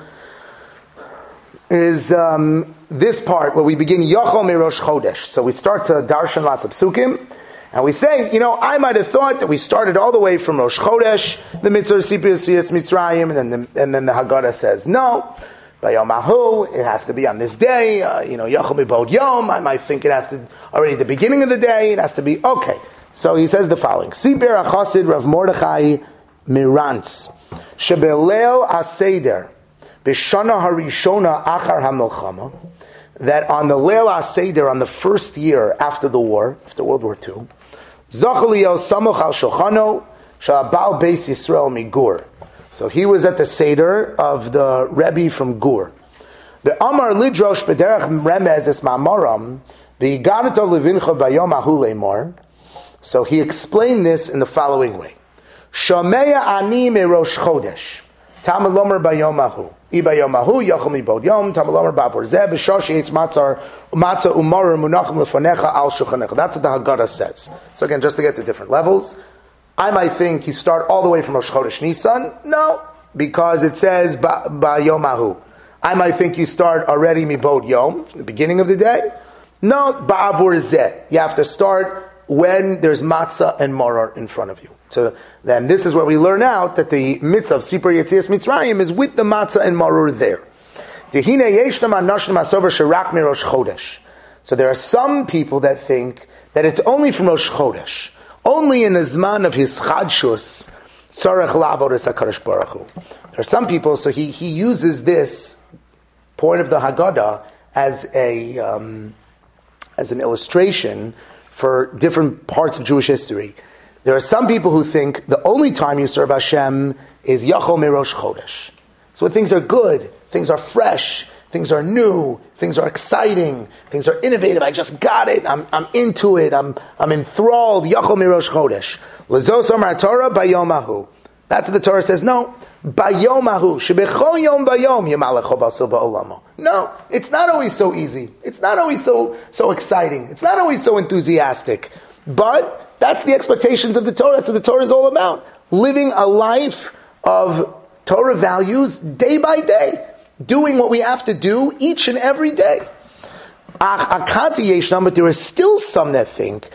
Speaker 1: is um, this part where we begin Yochel Merosh Chodesh. So we start to darshan lots of psukim. And we say, you know, I might have thought that we started all the way from Rosh Chodesh, the Mitzvah Sipiyas Mitzrayim, and then the, and then the Haggadah says, no, by Yom Ahu, it has to be on this day, uh, you know, Yachol Mibod Yom, I might think it has to, already the beginning of the day, it has to be, okay. So he says the following, Siber HaChasid Rav Mordechai Mirantz, Shebelel HaSeder, B'Shana HaRishona Achar HaMilchama, that on the Leil HaSeder, on the first year after the war, after World War Two, Zachaliel Samuch al Shochano Shabal Beis Yisrael Migur. So he was at the Seder of the Rebbe from Gur. The Amar Lidrosh B'derech Remez Es Ma'amaram V'Yigadato Levincha Bayom Ahu Leimor. So he explained this in the following way: Shameya Ani Merosh Chodesh Tamalomer Bayom Ahu Iba Yom Ahu Yachol Mibod Yom Tamalomer Babur Zeh B'Shosh Yetz Matzar Matzah Umar Munachim Lefanecha Al Shuchanecha. That's what the Haggadah says. So again, just to get the different levels, I might think you start all the way from Rosh Chodesh Nisan. No, because it says Ba, ba Yom Ahu. I might think you start already Mibod Yom, the beginning of the day. No, Ba'avur Zeh. You have to start when there's matzah and maror in front of you. So then this is where we learn out that the mitzvah of Sipur Yetzias Mitzrayim is with the matzah and maror there. So there are some people that think that it's only from Rosh Chodesh. Only in the Zman of his Chadshus, Tzarech La'avodas HaKadosh Baruch Hu. There are some people, so he, he uses this point of the Haggadah as a um, as an illustration for different parts of Jewish history. There are some people who think the only time you serve Hashem is Yachol Merosh Chodesh. So when things are good, things are fresh, things are new, things are exciting, things are innovative. I just got it. I'm I'm into it. I'm I'm enthralled. Yachol Merosh Chodesh. L'zos Amar Torah Bayom Ahu. That's what the Torah says. No, Bayom Ahu. Shebechol Yom Bayom Yemalecho Basil Ba'olamo. No, it's not always so easy. It's not always so so exciting. It's not always so enthusiastic. But that's the expectations of the Torah. That's what the Torah is all about. Living a life of Torah values day by day. Doing what we have to do each and every day. But there are still some that think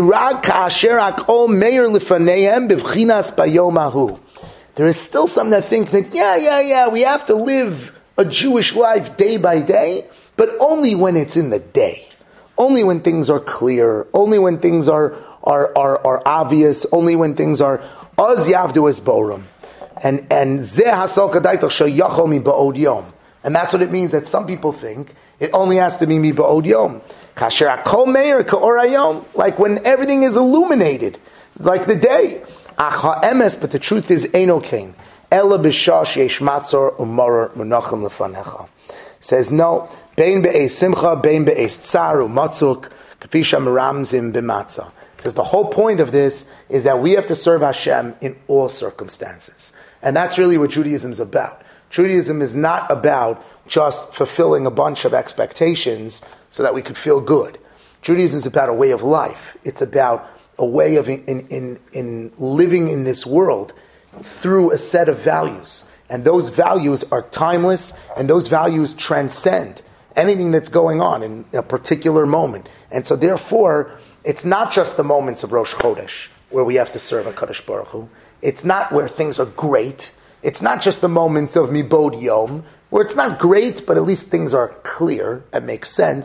Speaker 1: there is still some that think that yeah, yeah, yeah, we have to live a Jewish life day by day, but only when it's in the day. Only when things are clear, only when things are are are, are obvious, only when things are az yavdu es borim. And and zeh hasal kadaitach sheyachol mi ba'od yom. And that's what it means that some people think it only has to be mi ba'od yom. Kasher akol meir ka'or hayom, like when everything is illuminated, like the day. Ach ha'emes, but the truth is eino kain. Ela b'shash yesh matzor u'marer munachim lefanecha. Says no. Bein be'ez simcha, bein be'ez tsar u'matzuk, k'pisha meramzim b'matzah. Says the whole point of this is that we have to serve Hashem in all circumstances. And that's really what Judaism is about. Judaism is not about just fulfilling a bunch of expectations so that we could feel good. Judaism is about a way of life. It's about a way of in, in, in living in this world through a set of values. And those values are timeless, and those values transcend anything that's going on in a particular moment. And so therefore, it's not just the moments of Rosh Chodesh where we have to serve HaKadosh Baruch Hu. It's not where things are great. It's not just the moments of Mibod Yom, where it's not great, but at least things are clear and make sense.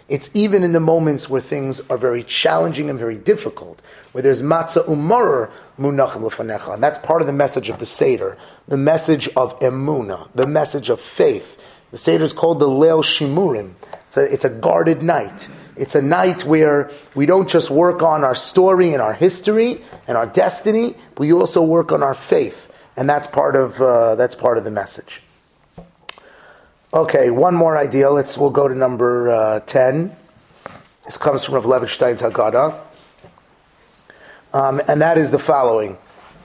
Speaker 1: It's even in the moments where things are very challenging and very difficult, where there's matzah u'maror munachim lefanecha. And that's part of the message of the Seder, the message of emunah, the message of faith. The Seder is called the Leil Shimurim. It's a, it's a guarded night. It's a night where we don't just work on our story and our history and our destiny, we also work on our faith. And that's part of uh, that's part of the message. Okay, one more idea. Let's we'll go to number uh, ten. This comes from Rav Levenstein's Haggadah, um, and that is the following: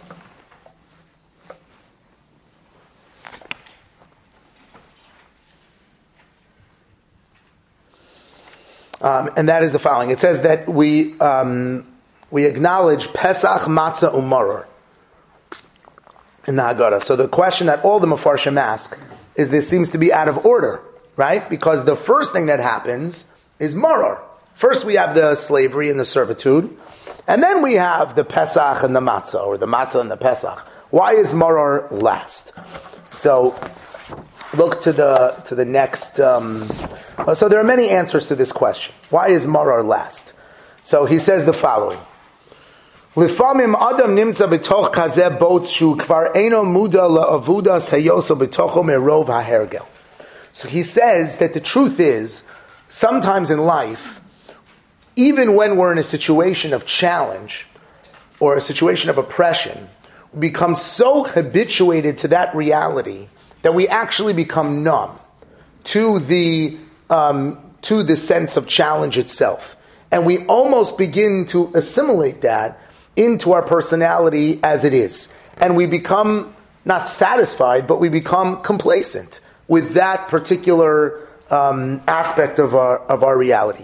Speaker 1: um, and that is the following. It says that we um, we acknowledge Pesach, Matzah, Umaror in the Haggadah. So the question that all the Mefarshim ask is this seems to be out of order, right? Because the first thing that happens is Maror. First we have the slavery and the servitude, and then we have the Pesach and the Matzah, or the Matzah and the Pesach. Why is Maror last? So look to the to the next. Um, so there are many answers to this question. Why is Maror last? So he says the following. Lifamim Adam nimtza b'toch kazeh boat shu kvar eino muda la'avudas hayoso b'tocho merov hahergel. So he says that the truth is, sometimes in life, even when we're in a situation of challenge or a situation of oppression, we become so habituated to that reality that we actually become numb to the um, to the sense of challenge itself, and we almost begin to assimilate that into our personality as it is. And we become not satisfied, but we become complacent with that particular um, aspect of our of our reality.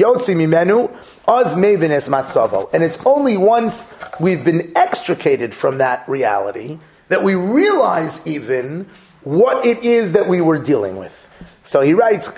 Speaker 1: And it's only once we've been extricated from that reality that we realize even what it is that we were dealing with. So he writes,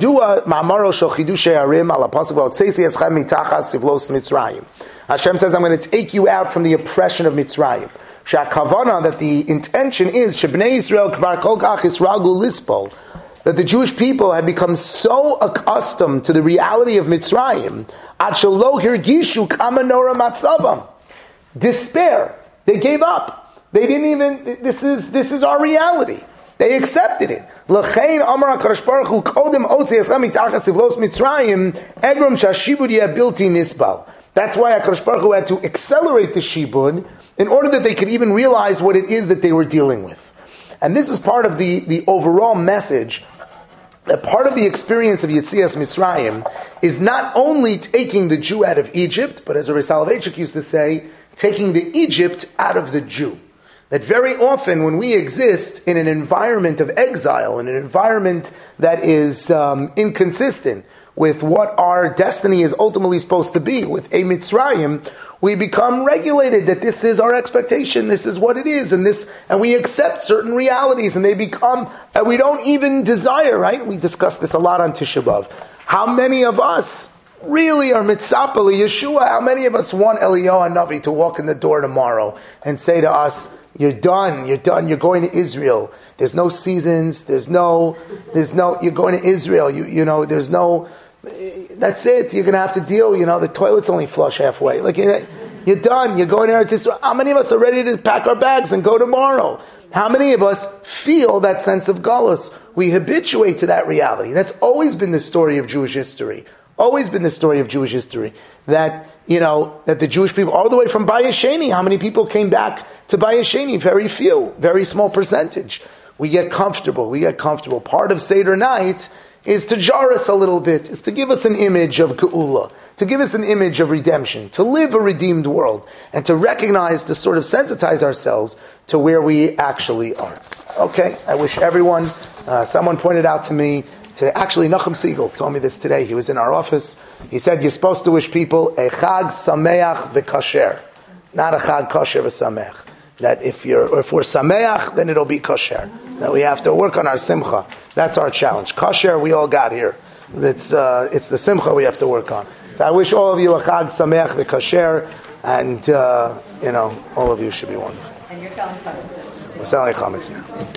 Speaker 1: Hashem says, I'm going to take you out from the oppression of Mitzrayim. Shakavana, that the intention is, Shebnei Yisrael kvar kol kach yisragu lispol, that the Jewish people had become so accustomed to the reality of Mitzrayim, ad shelo hirgishu kama nora matzavam. Despair. They gave up. They didn't even, this is, this is our reality. They accepted it. L'chein amar HaKadosh Baruch Hu kodem otzei eschem mitachas sivlos Mitzrayim egrom shashibud yeh bilti nisbal. That's why HaKadosh Baruch Hu had to accelerate the shibud in order that they could even realize what it is that they were dealing with. And this is part of the, the overall message, that part of the experience of Yetzias Mitzrayim is not only taking the Jew out of Egypt, but as Rabbi Soloveitchik used to say, taking the Egypt out of the Jew. That very often when we exist in an environment of exile, in an environment that is um, inconsistent with what our destiny is ultimately supposed to be, with a Mitzrayim, we become regulated that this is our expectation, this is what it is, and this, and we accept certain realities, and they become, and we don't even desire, right? We discussed this a lot on Tisha B'Av. How many of us really are mitzapah Yeshua? How many of us want Eliyahu Hanavi to walk in the door tomorrow and say to us, you're done, you're done, you're going to Israel. There's no seasons, there's no, there's no, you're going to Israel, you, you know, there's no, that's it, you're going to have to deal, you know, the toilet's only flush halfway. Like, you're done, you're going to Eretz Yisrael. How many of us are ready to pack our bags and go tomorrow? How many of us feel that sense of galus? We habituate to that reality. That's always been the story of Jewish history. Always been the story of Jewish history. That, you know, that the Jewish people, all the way from Bayis Sheni, how many people came back to Bayis Sheni? Very few, very small percentage. We get comfortable, we get comfortable. Part of Seder night is to jar us a little bit, is to give us an image of Geula, to give us an image of redemption, to live a redeemed world, and to recognize, to sort of sensitize ourselves to where we actually are. Okay, I wish everyone, uh, someone pointed out to me, to actually Nachum Siegel told me this today, he was in our office, he said you're supposed to wish people a Chag Sameach v'Kasher, not a Chag Kosher v'Sameach. That if you're, if we're Sameach, then it'll be Kosher. That we have to work on our Simcha. That's our challenge. Kosher, we all got here. It's, uh, it's the Simcha we have to work on. So I wish all of you a Chag Sameach v'Kasher, and, uh, you know, all of you should be wonderful.
Speaker 2: And you're selling chametz.
Speaker 1: We're selling chametz now.